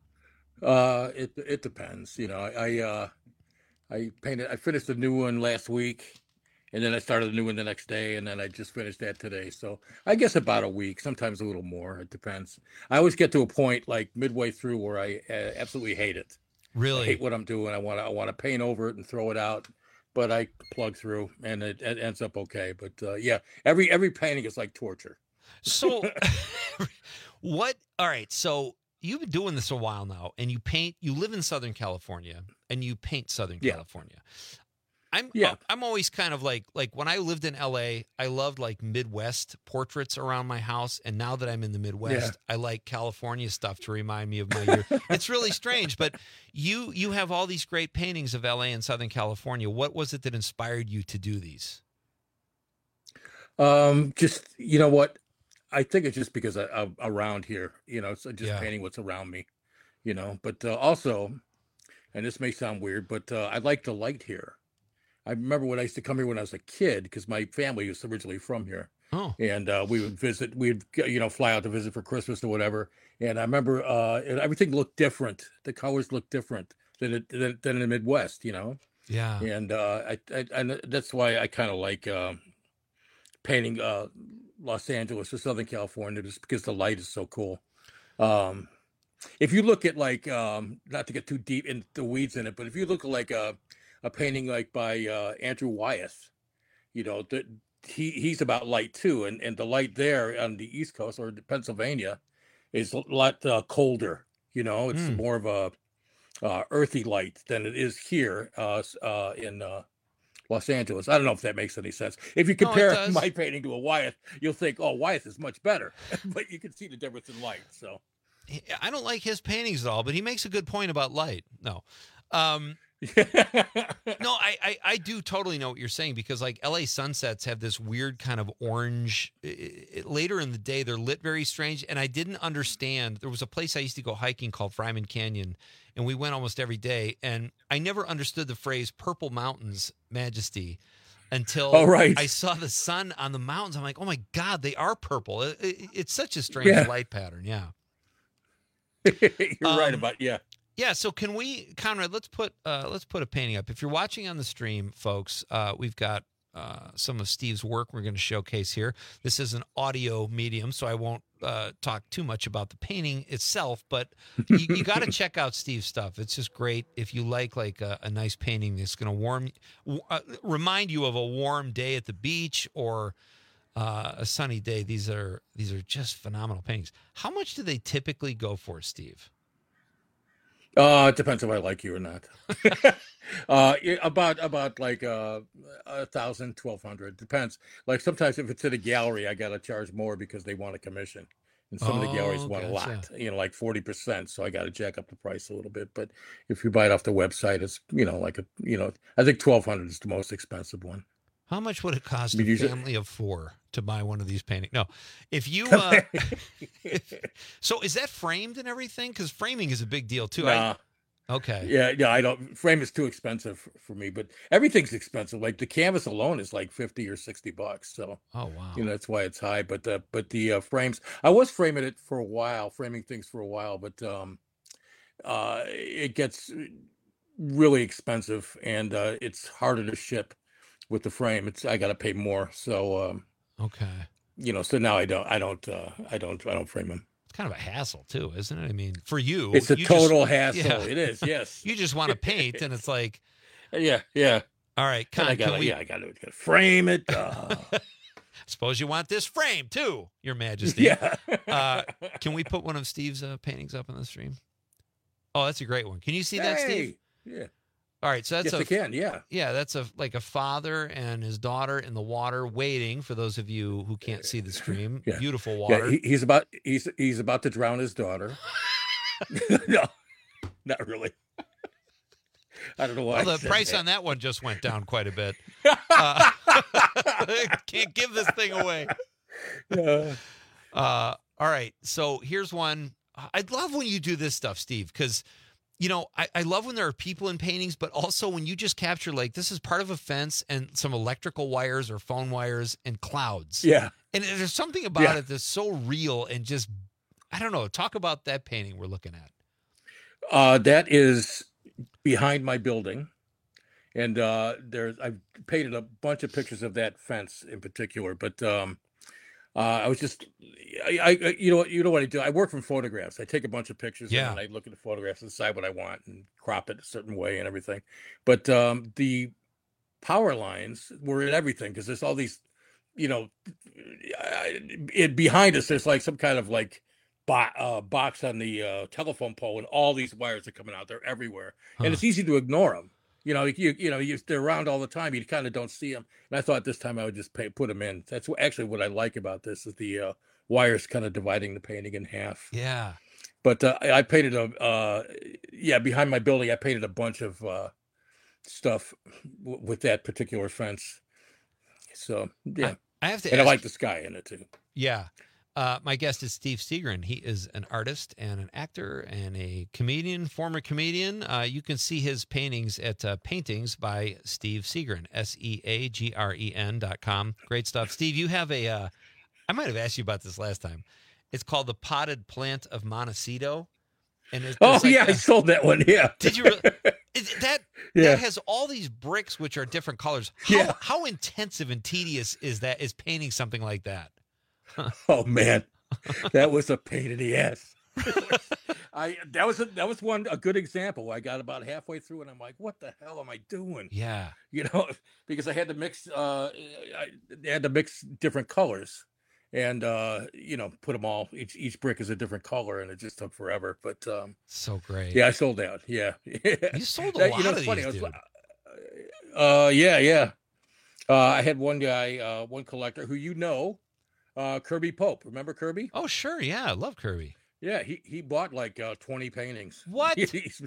It depends. You know, I finished a new one last week. And then I started a new one the next day, and then I just finished that today. So I guess about a week, sometimes a little more. It depends. I always get to a point like midway through where I absolutely hate it. Really? I hate what I'm doing. I want to paint over it and throw it out, but I plug through, and it ends up okay. But yeah, every painting is like torture. So what? All right. So you've been doing this a while now, and you paint. You live in Southern California, and you paint Southern California. I'm always kind of like when I lived in LA, I loved like Midwest portraits around my house. And now that I'm in the Midwest, I like California stuff to remind me of my year. It's really strange, but you have all these great paintings of LA and Southern California. What was it that inspired you to do these? Just, you know what? I think it's just because I'm around here, you know, so just painting what's around me, you know, but also, and this may sound weird, but I like the light here. I remember when I used to come here when I was a kid because my family was originally from here. Oh. And we would visit, we'd, fly out to visit for Christmas or whatever. And I remember everything looked different. The colors looked different than in the Midwest, you know? Yeah. And and that's why I kind of like painting Los Angeles or Southern California, just because the light is so cool. If you look at like, not to get too deep into the weeds in it, but if you look at like a painting like by Andrew Wyeth, you know, he's about light too, and the light there on the East Coast or Pennsylvania is a lot colder. It's more of a earthy light than it is here in Los Angeles. I don't know if that makes any sense. If you compare my painting to a Wyeth, you'll think, oh, Wyeth is much better, but you can see the difference in light. So I don't like his paintings at all, but he makes a good point about light. No. No, I do totally know what you're saying, because like LA sunsets have this weird kind of orange. Later in the day, they're lit very strange, and I didn't understand. There was a place I used to go hiking called Fryman Canyon, and we went almost every day, and I never understood the phrase "Purple Mountains Majesty" until I saw the sun on the mountains. I'm like, oh my God, they are purple. It's such a strange light pattern. Yeah, you're right about Yeah, so can we, Conrad? Let's put a painting up. If you're watching on the stream, folks, we've got some of Steve's work we're going to showcase here. This is an audio medium, so I won't talk too much about the painting itself. But you got to check out Steve's stuff. It's just great. If you like a nice painting that's going to remind you of a warm day at the beach or a sunny day. These are just phenomenal paintings. How much do they typically go for, Steve? It depends if I like you or not. About like 1,000, 1,200. Depends. Like sometimes if it's at a gallery, I gotta charge more because they want a commission, and some of the galleries want a lot. Like 40%. So I gotta jack up the price a little bit. But if you buy it off the website, it's I think 1,200 is the most expensive one. How much would it cost a family of 4 to buy one of these paintings? No, if you so is that framed and everything? Because framing is a big deal too. Nah. Okay. Yeah. I don't. Frame is too expensive for me, but everything's expensive. Like the canvas alone is like $50 or $60. So. Oh wow. That's why it's high. But the frames. I was framing things for a while, but it gets really expensive, and it's harder to ship. With the frame, I got to pay more. So okay, so now I don't frame them. It's kind of a hassle too, isn't it? I mean, for you, it's a total hassle. Yeah. It is. Yes. You just want to paint, and it's like, yeah. All right, I got to frame it. Suppose you want this frame too, Your Majesty. Yeah. Can we put one of Steve's paintings up on the stream? Oh, that's a great one. Can you see that, Steve? Yeah. All right, so that's I can, yeah. Yeah, that's a father and his daughter in the water waiting. For those of you who can't see the stream, beautiful water. Yeah, he's about to drown his daughter. No, not really. I don't know why. Well, the price on that one just went down quite a bit. Can't give this thing away. All right, so here's one. I love when you do this stuff, Steve, because. I love when there are people in paintings, but also when you just capture, like, this is part of a fence and some electrical wires or phone wires and clouds. Yeah. And there's something about it that's so real and just, I don't know. Talk about that painting we're looking at. That is behind my building. And I've painted a bunch of pictures of that fence in particular, but I was just, you know what I do? I work from photographs. I take a bunch of pictures and I look at the photographs and decide what I want and crop it a certain way and everything. But the power lines were in everything because there's all these, behind us, there's like some kind of like box on the telephone pole, and all these wires are coming out. They're everywhere, and it's easy to ignore them. They're around all the time. You kind of don't see them. And I thought this time I would just put them in. That's actually what I like about this is the wires kind of dividing the painting in half. Yeah. But I painted behind my building, I painted a bunch of stuff with that particular fence. So, yeah. I have to and I like the sky in it, too. Yeah. My guest is Steve Segren. He is an artist and an actor and a comedian, former comedian. You can see his paintings at Paintings by Steve Segren, SEAGREN.com. Great stuff. Steve, you have I might have asked you about this last time. It's called The Potted Plant of Montecito. And I sold that one. Yeah. Did you really? That has all these bricks, which are different colors. How intensive and tedious is painting something like that? Oh man, that was a pain in the ass. That was a good example. I got about halfway through and I'm like, what the hell am I doing? Yeah. Because I had to mix different colors and put them all, each brick is a different color, and it just took forever. But so great. Yeah, I sold out. Yeah. You sold a lot of these, dude. Yeah. I had one guy, one collector who Kirby Pope. Remember Kirby? Oh, sure. Yeah, I love Kirby. Yeah, he bought like 20 paintings. What? He's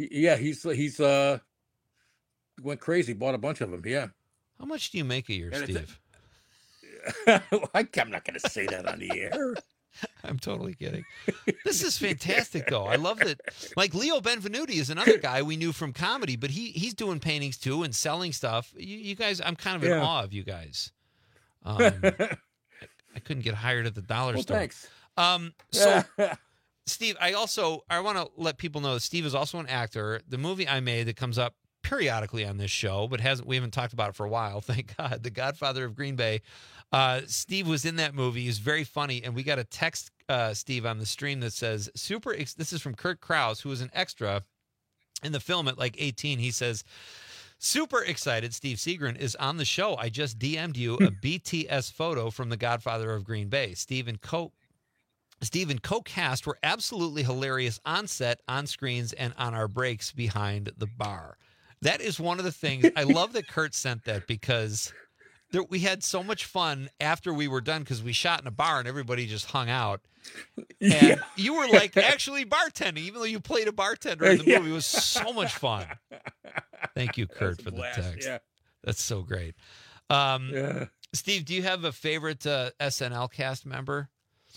went crazy, bought a bunch of them. Yeah. How much do you make a year, Steve? I'm not going to say that on the air. I'm totally kidding. This is fantastic, though. I love that. Like Leo Benvenuti is another guy we knew from comedy, but he's doing paintings too and selling stuff. You guys, I'm kind of in awe of you guys. I couldn't get hired at the dollar store. Thanks. So, Steve, I want to let people know that Steve is also an actor. The movie I made that comes up periodically on this show, but we haven't talked about it for a while. Thank God. The Godfather of Green Bay. Steve was in that movie. He's very funny. And we got a text, Steve, on the stream that says, this is from Kurt Krause, who was an extra in the film at like 18. He says, super excited Steve Seagren is on the show. I just DM'd you a BTS photo from The Godfather of Green Bay. Steve and co-cast were absolutely hilarious on set, on screens, and on our breaks behind the bar. That is one of the things. I love that Kurt sent that because we had so much fun after we were done because we shot in a bar and everybody just hung out. And you were like actually bartending, even though you played a bartender in the movie. It was so much fun. Thank you, Kurt, for the text. Yeah. That's so great. Steve, do you have a favorite SNL cast member?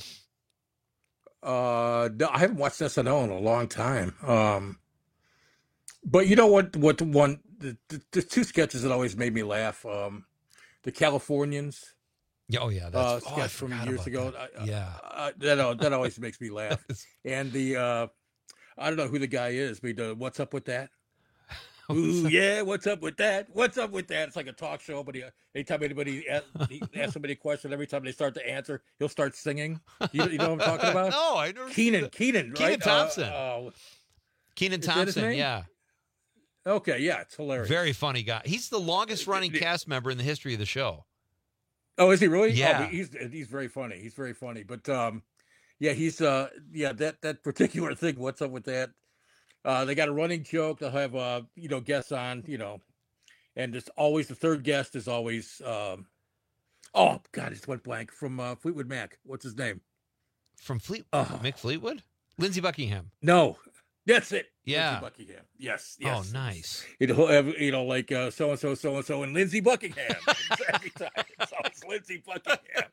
No, I haven't watched SNL in a long time. But you know what? The two sketches that always made me laugh. The Californians. Oh yeah, that's sketch from years ago. That always makes me laugh. And the I don't know who the guy is, but what's up with that? Ooh, yeah, what's up with that? What's up with that? It's like a talk show, but anytime anybody asks somebody a question, every time they start to answer, he'll start singing. You know what I'm talking about? No, I never. Keenan, right? Thompson. Keenan Thompson, yeah. Okay, yeah, it's hilarious. Very funny guy. He's the longest running cast member in the history of the show. Oh, is he really? Yeah. Oh, he's very funny. He's very funny. But he's that particular thing. What's up with that? They got a running joke. They'll have guests on, and it's always the third guest is always oh God, it went blank from Fleetwood Mac. What's his name? From Mick Fleetwood? Lindsey Buckingham. No. That's it. Yeah. Lindsey Buckingham. Yes. Oh, nice. It'll have, like so-and-so, and Lindsey Buckingham. Every time. It's always Lindsey Buckingham.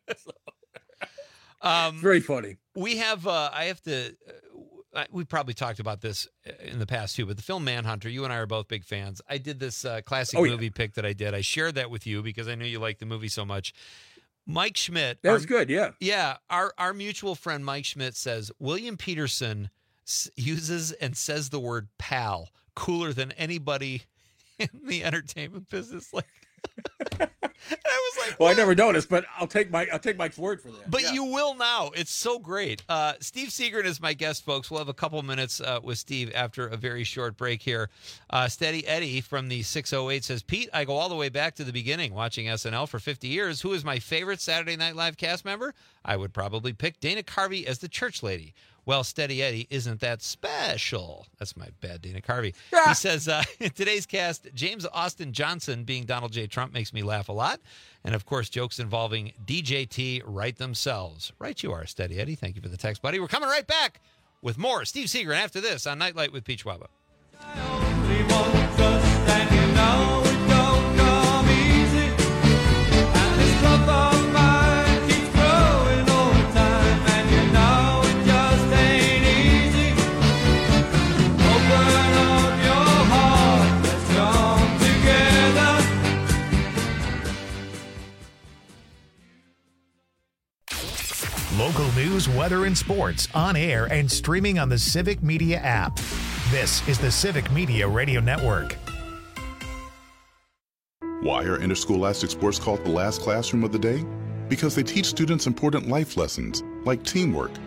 Very funny. We have, we probably talked about this in the past too, but the film Manhunter, you and I are both big fans. I did this classic movie pick that I did. I shared that with you because I knew you liked the movie so much. Mike Schmidt. That was good, yeah. Yeah. Our mutual friend Mike Schmidt says, William Peterson uses and says the word pal cooler than anybody in the entertainment business. Like, and I was like, well, I never noticed, but I'll take Mike's word for that. But you will now. It's so great. Steve Seagren is my guest, folks. We'll have a couple minutes with Steve after a very short break here. Steady Eddie from the 608 says, Pete, I go all the way back to the beginning, watching SNL for 50 years. Who is my favorite Saturday Night Live cast member? I would probably pick Dana Carvey as the church lady. Well, Steady Eddie isn't that special. That's my bad Dana Carvey. He says, in today's cast, James Austin Johnson being Donald J. Trump makes me laugh a lot. And, of course, jokes involving DJT write themselves. Right you are, Steady Eddie. Thank you for the text, buddy. We're coming right back with more Steve Seagren after this on Nightlight with Pete Schwaba. Local news, weather, and sports on air and streaming on the Civic Media app. This is the Civic Media Radio Network. Why are interscholastic sports called the last classroom of the day? Because they teach students important life lessons like teamwork,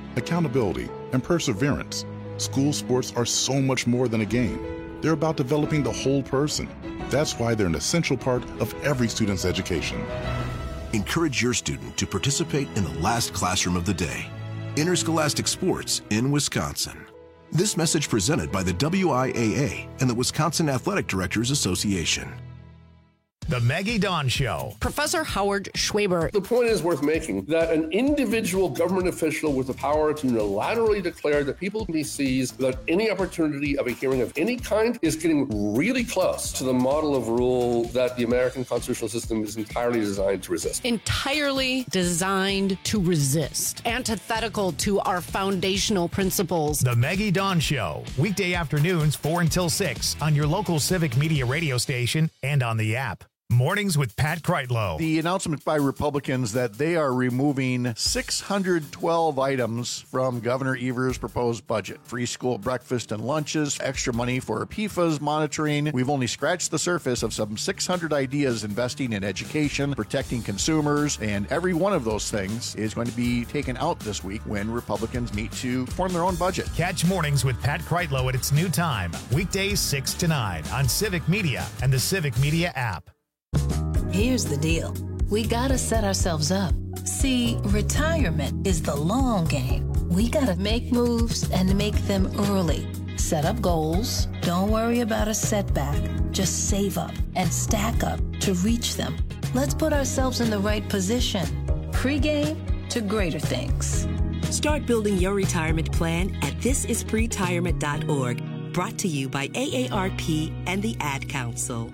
accountability, and perseverance. School sports are so much more than a game. They're about developing the whole person. That's why they're an essential part of every student's education. Encourage your student to participate in the last classroom of the day. Interscholastic Sports in Wisconsin. This message presented by the WIAA and the Wisconsin Athletic Directors Association. The Maggie Dawn Show. Professor Howard Schwaber. The point is worth making that an individual government official with the power to unilaterally declare that people he sees without any opportunity of a hearing of any kind is getting really close to the model of rule that the American constitutional system is entirely designed to resist. Entirely designed to resist. Antithetical to our foundational principles. The Maggie Dawn Show. Weekday afternoons 4 until 6 on your local Civic Media radio station and on the app. Mornings with Pat Kreitlow. The announcement by Republicans that they are removing 612 items from Governor Evers' proposed budget. Free school breakfast and lunches, extra money for PFAS monitoring. We've only scratched the surface of some 600 ideas investing in education, protecting consumers, and every one of those things is going to be taken out this week when Republicans meet to form their own budget. Catch Mornings with Pat Kreitlow at its new time, weekdays 6 to 9 on Civic Media and the Civic Media app. Here's the deal. We gotta set ourselves up. See, retirement is the long game. We gotta make moves and make them early. Set up goals. Don't worry about a setback. Just save up and stack up to reach them. Let's put ourselves in the right position. Pre-game to greater things. Start building your retirement plan at thisispretirement.org. Brought to you by AARP and the Ad Council.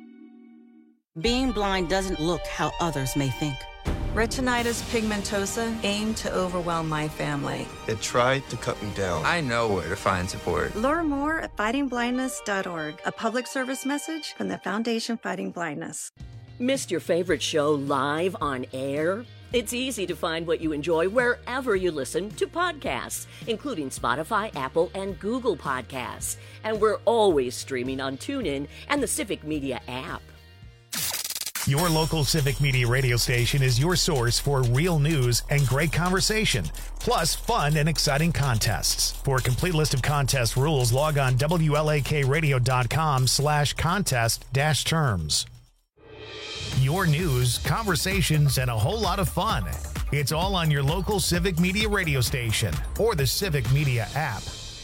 Being blind doesn't look how others may think. Retinitis pigmentosa aimed to overwhelm my family. It tried to cut me down. I know where to find support. Learn more at fightingblindness.org, a public service message from the Foundation Fighting Blindness. Missed your favorite show live on air? It's easy to find what you enjoy wherever you listen to podcasts, including Spotify, Apple, and Google Podcasts. And we're always streaming on TuneIn and the Civic Media app. Your local Civic Media radio station is your source for real news and great conversation, plus fun and exciting contests. For a complete list of contest rules, log on WLAKradio.com/contest-terms. Your news, conversations, and a whole lot of fun. It's all on your local Civic Media radio station or the Civic Media app.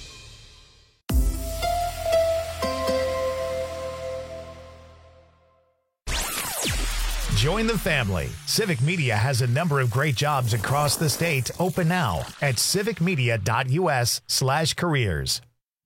Join the family. Civic Media has a number of great jobs across the state open now at civicmedia.us/careers.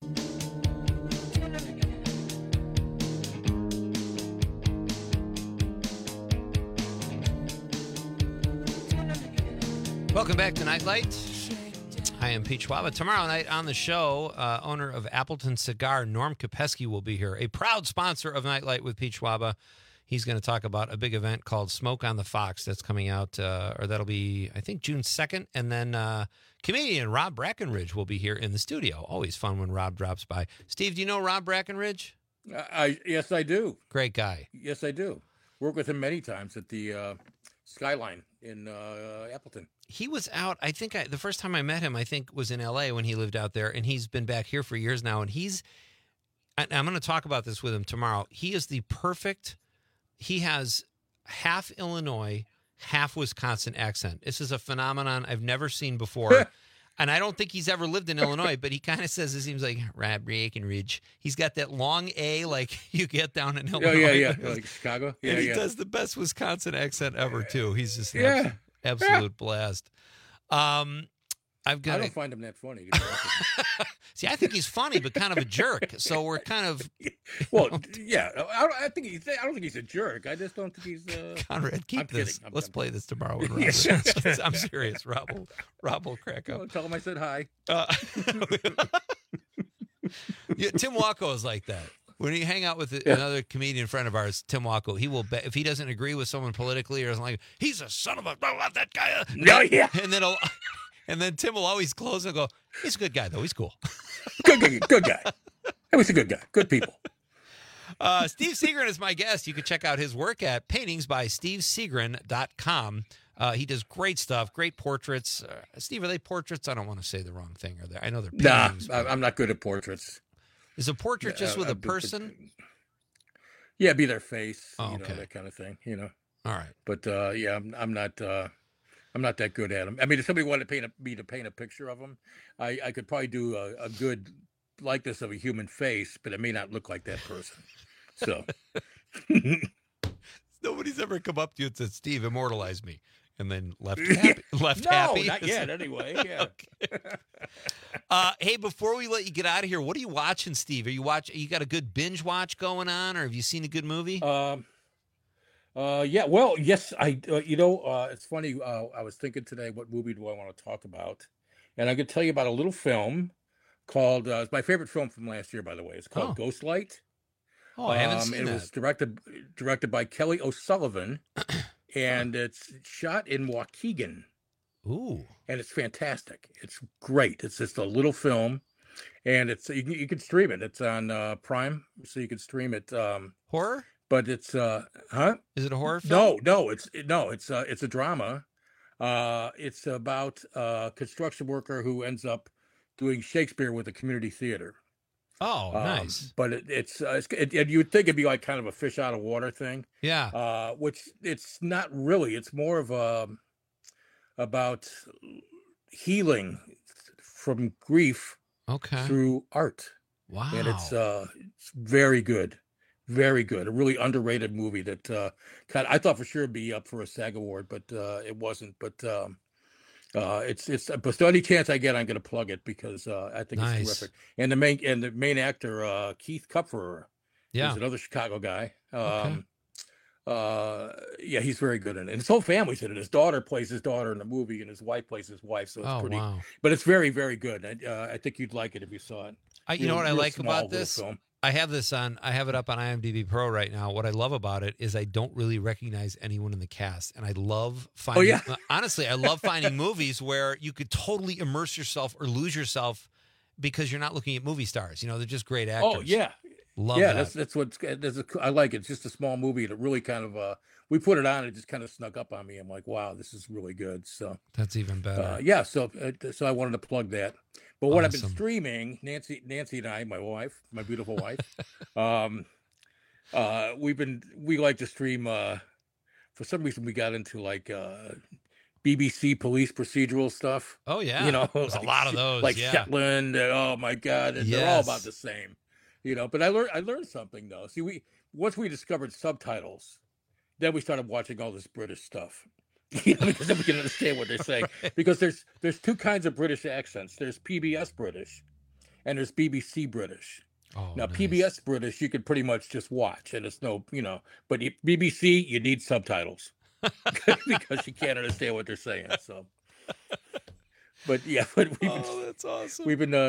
Welcome back to Nightlight. I am Pete Schwaba. Tomorrow night on the show, owner of Appleton Cigar, Norm Kopesky, will be here. A proud sponsor of Nightlight with Pete Schwaba. He's going to talk about a big event called Smoke on the Fox that's coming out, or that'll be, I think, June 2nd. And then comedian Rob Brackenridge will be here in the studio. Always fun when Rob drops by. Steve, do you know Rob Brackenridge? Yes, I do. Great guy. Yes, I do. Worked with him many times at the Skyline in Appleton. He was out, I think the first time I met him, I think, was in L.A. when he lived out there. And he's been back here for years now. And I'm going to talk about this with him tomorrow. He is the perfect... He has half Illinois, half Wisconsin accent. This is a phenomenon I've never seen before. And I don't think he's ever lived in Illinois, but he kind of says, it seems like Rob Brackenridge. He's got that long A like you get down in Illinois. Oh, yeah. Like Chicago. Yeah, and he does the best Wisconsin accent ever, too. He's just an absolute blast. I don't find him that funny. See, I think he's funny, but kind of a jerk. So we're kind of... Well, yeah. I don't think he's a jerk. I just don't think he's... Conrad, keep this. Let's play this tomorrow with Rob. I'm serious. Rob will crack up. Tell him I said hi. Yeah, Tim Waco is like that. When you hang out with another comedian friend of ours, Tim Waco, he will bet if he doesn't agree with someone politically or something like, he's a son of a... that guy... No, yeah. And then Tim will always close and go, he's a good guy, though. He's cool. Good guy. He was a good guy. Good people. Steve Segrin is my guest. You can check out his work at paintingsbystevesegrin.com. He does great stuff, great portraits. Steve, are they portraits? I don't want to say the wrong thing. Are they? I know they're paintings. Nah, I'm not good at portraits. Is a portrait just with a person? Yeah, be their face, okay. That kind of thing, All right. But I'm not that good at them. I mean, if somebody wanted me to paint a picture of them, I could probably do a good likeness of a human face, but it may not look like that person. So nobody's ever come up to you and said, "Steve, immortalize me," and then left happy. Happy? Not yet. Anyway, yeah. Hey, before we let you get out of here, what are you watching, Steve? You got a good binge watch going on, or have you seen a good movie? Yeah. Well, yes, it's funny. I was thinking today, what movie do I want to talk about? And I could tell you about a little film called. It's my favorite film from last year, by the way. It's called Ghostlight. Oh, I haven't seen it. It was directed by Kelly O'Sullivan, and it's shot in Waukegan. Ooh. And it's fantastic. It's great. It's just a little film, and it's you can stream it. It's on Prime, so you can stream it. Horror? But it's Is it a horror film? No, it's a drama. It's about a construction worker who ends up doing Shakespeare with a community theater. Oh, nice. But it's you would think it'd be like kind of a fish out of water thing. Yeah. Which it's not really. It's more of about healing from grief. Okay. Through art. Wow. And it's very good. Very good. A really underrated movie that I thought for sure would be up for a SAG award, but it wasn't. But but still, any chance I get, I'm going to plug it because I think it's terrific. And the main actor, Keith Kupferer, who's another Chicago guy. Yeah, he's very good in it. And his whole family's in it. His daughter plays his daughter in the movie, and his wife plays his wife. So it's pretty. Wow. But it's very, very good. I think you'd like it if you saw it. You know what I like about this? I have it up on IMDb Pro right now. What I love about it is I don't really recognize anyone in the cast. And I love finding, honestly, I love finding movies where you could totally immerse yourself or lose yourself because you're not looking at movie stars. They're just great actors. Oh, yeah. Love that. I like it. It's just a small movie that really kind of, we put it on, it just kind of snuck up on me. I'm like, wow, this is really good. So that's even better. So I wanted to plug that. But what I've been streaming, Nancy and I, my wife, my beautiful wife, we like to stream. For some reason, we got into like BBC police procedural stuff. Oh yeah, there's a lot of those, like Shetland. Oh my God, and they're all about the same. But I learned something though. See, once we discovered subtitles, then we started watching all this British stuff. Because then we can understand what they're saying. Right. Because there's two kinds of British accents. There's PBS British, and there's BBC British. Oh, now nice. PBS British you could pretty much just watch, and it's no, But BBC you need subtitles because you can't understand what they're saying. So, but that's awesome. We've been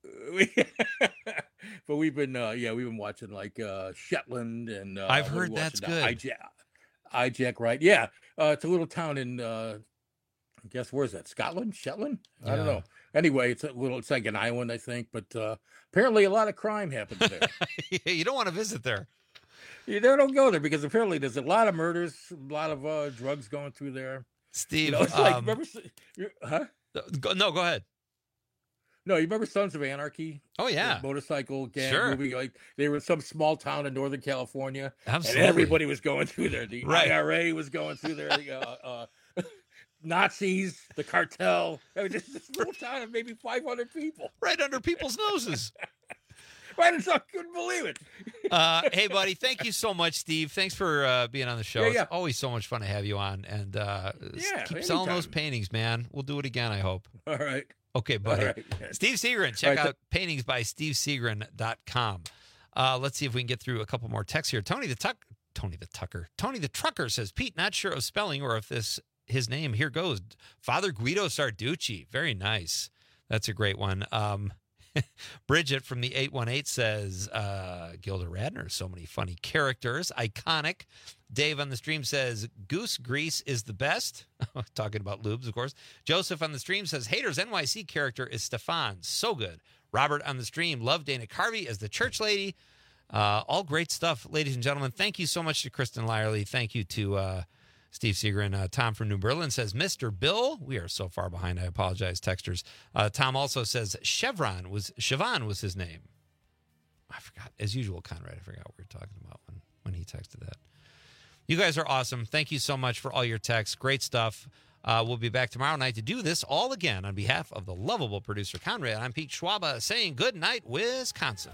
we've been watching like Shetland, and I've heard that's good. Hijack, right? Yeah. It's a little town in, I guess, where's that? Scotland? Shetland? I don't know. Anyway, it's like an island, I think. But apparently a lot of crime happens there. You don't want to visit there. You don't go there because apparently there's a lot of murders, a lot of drugs going through there. Steve, it's like, remember, huh? No, go ahead. No, you remember Sons of Anarchy? Oh, yeah. The motorcycle gang movie. Like they were in some small town in Northern California. Absolutely. And everybody was going through there. The right. IRA was going through there. Nazis, the cartel. I mean, this little town of maybe 500 people. Right under people's noses. Right, I couldn't believe it. Hey, buddy, thank you so much, Steve. Thanks for being on the show. Yeah. It's always so much fun to have you on. And keep selling those paintings, man. We'll do it again, I hope. All right. Okay, buddy. Right. Steve Segrin. Check out paintingsbystevesegrin.com. Let's see if we can get through a couple more texts here. Tony the Trucker says, Pete, not sure of spelling or if his name. Here goes. Father Guido Sarducci. Very nice. That's a great one. Bridget from the 818 says, Gilda Radner, so many funny characters. Iconic. Dave on the stream says, Goose Grease is the best. Talking about lubes, of course. Joseph on the stream says, Haters NYC character is Stefan. So good. Robert on the stream, love Dana Carvey as the church lady. All great stuff, ladies and gentlemen. Thank you so much to Kristen Lyerly. Thank you to Steve Seeger and Tom from New Berlin says, Mr. Bill. We are so far behind. I apologize, texters. Tom also says Siobhan was his name. I forgot. As usual, Conrad, I forgot what we were talking about when he texted that. You guys are awesome. Thank you so much for all your texts. Great stuff. We'll be back tomorrow night to do this all again. On behalf of the lovable producer, Conrad, I'm Pete Schwaba saying good night, Wisconsin.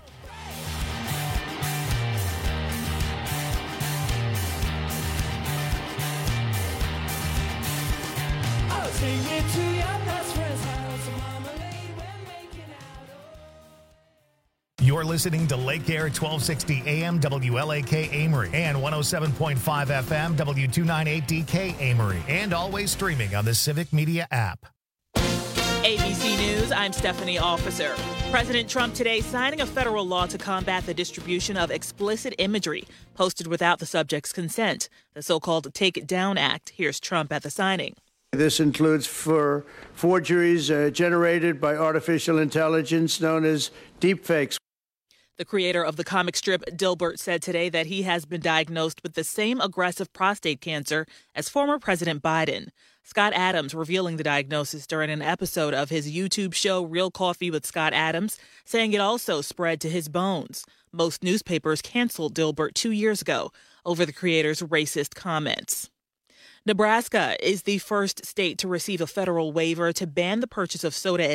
I'll sing it to your best friend's house, marmalade when making out. You're listening to Lake Air 1260 AM WLAK Amory and 107.5 FM W298DK Amory, and always streaming on the Civic Media app. ABC News, I'm Stephanie Officer. President Trump today signing a federal law to combat the distribution of explicit imagery posted without the subject's consent, the so-called Take It Down Act. Here's Trump at the signing. This includes for forgeries generated by artificial intelligence known as deepfakes. The creator of the comic strip Dilbert said today that he has been diagnosed with the same aggressive prostate cancer as former President Biden. Scott Adams revealing the diagnosis during an episode of his YouTube show Real Coffee with Scott Adams, saying it also spread to his bones. Most newspapers canceled Dilbert 2 years ago over the creator's racist comments. Nebraska is the first state to receive a federal waiver to ban the purchase of soda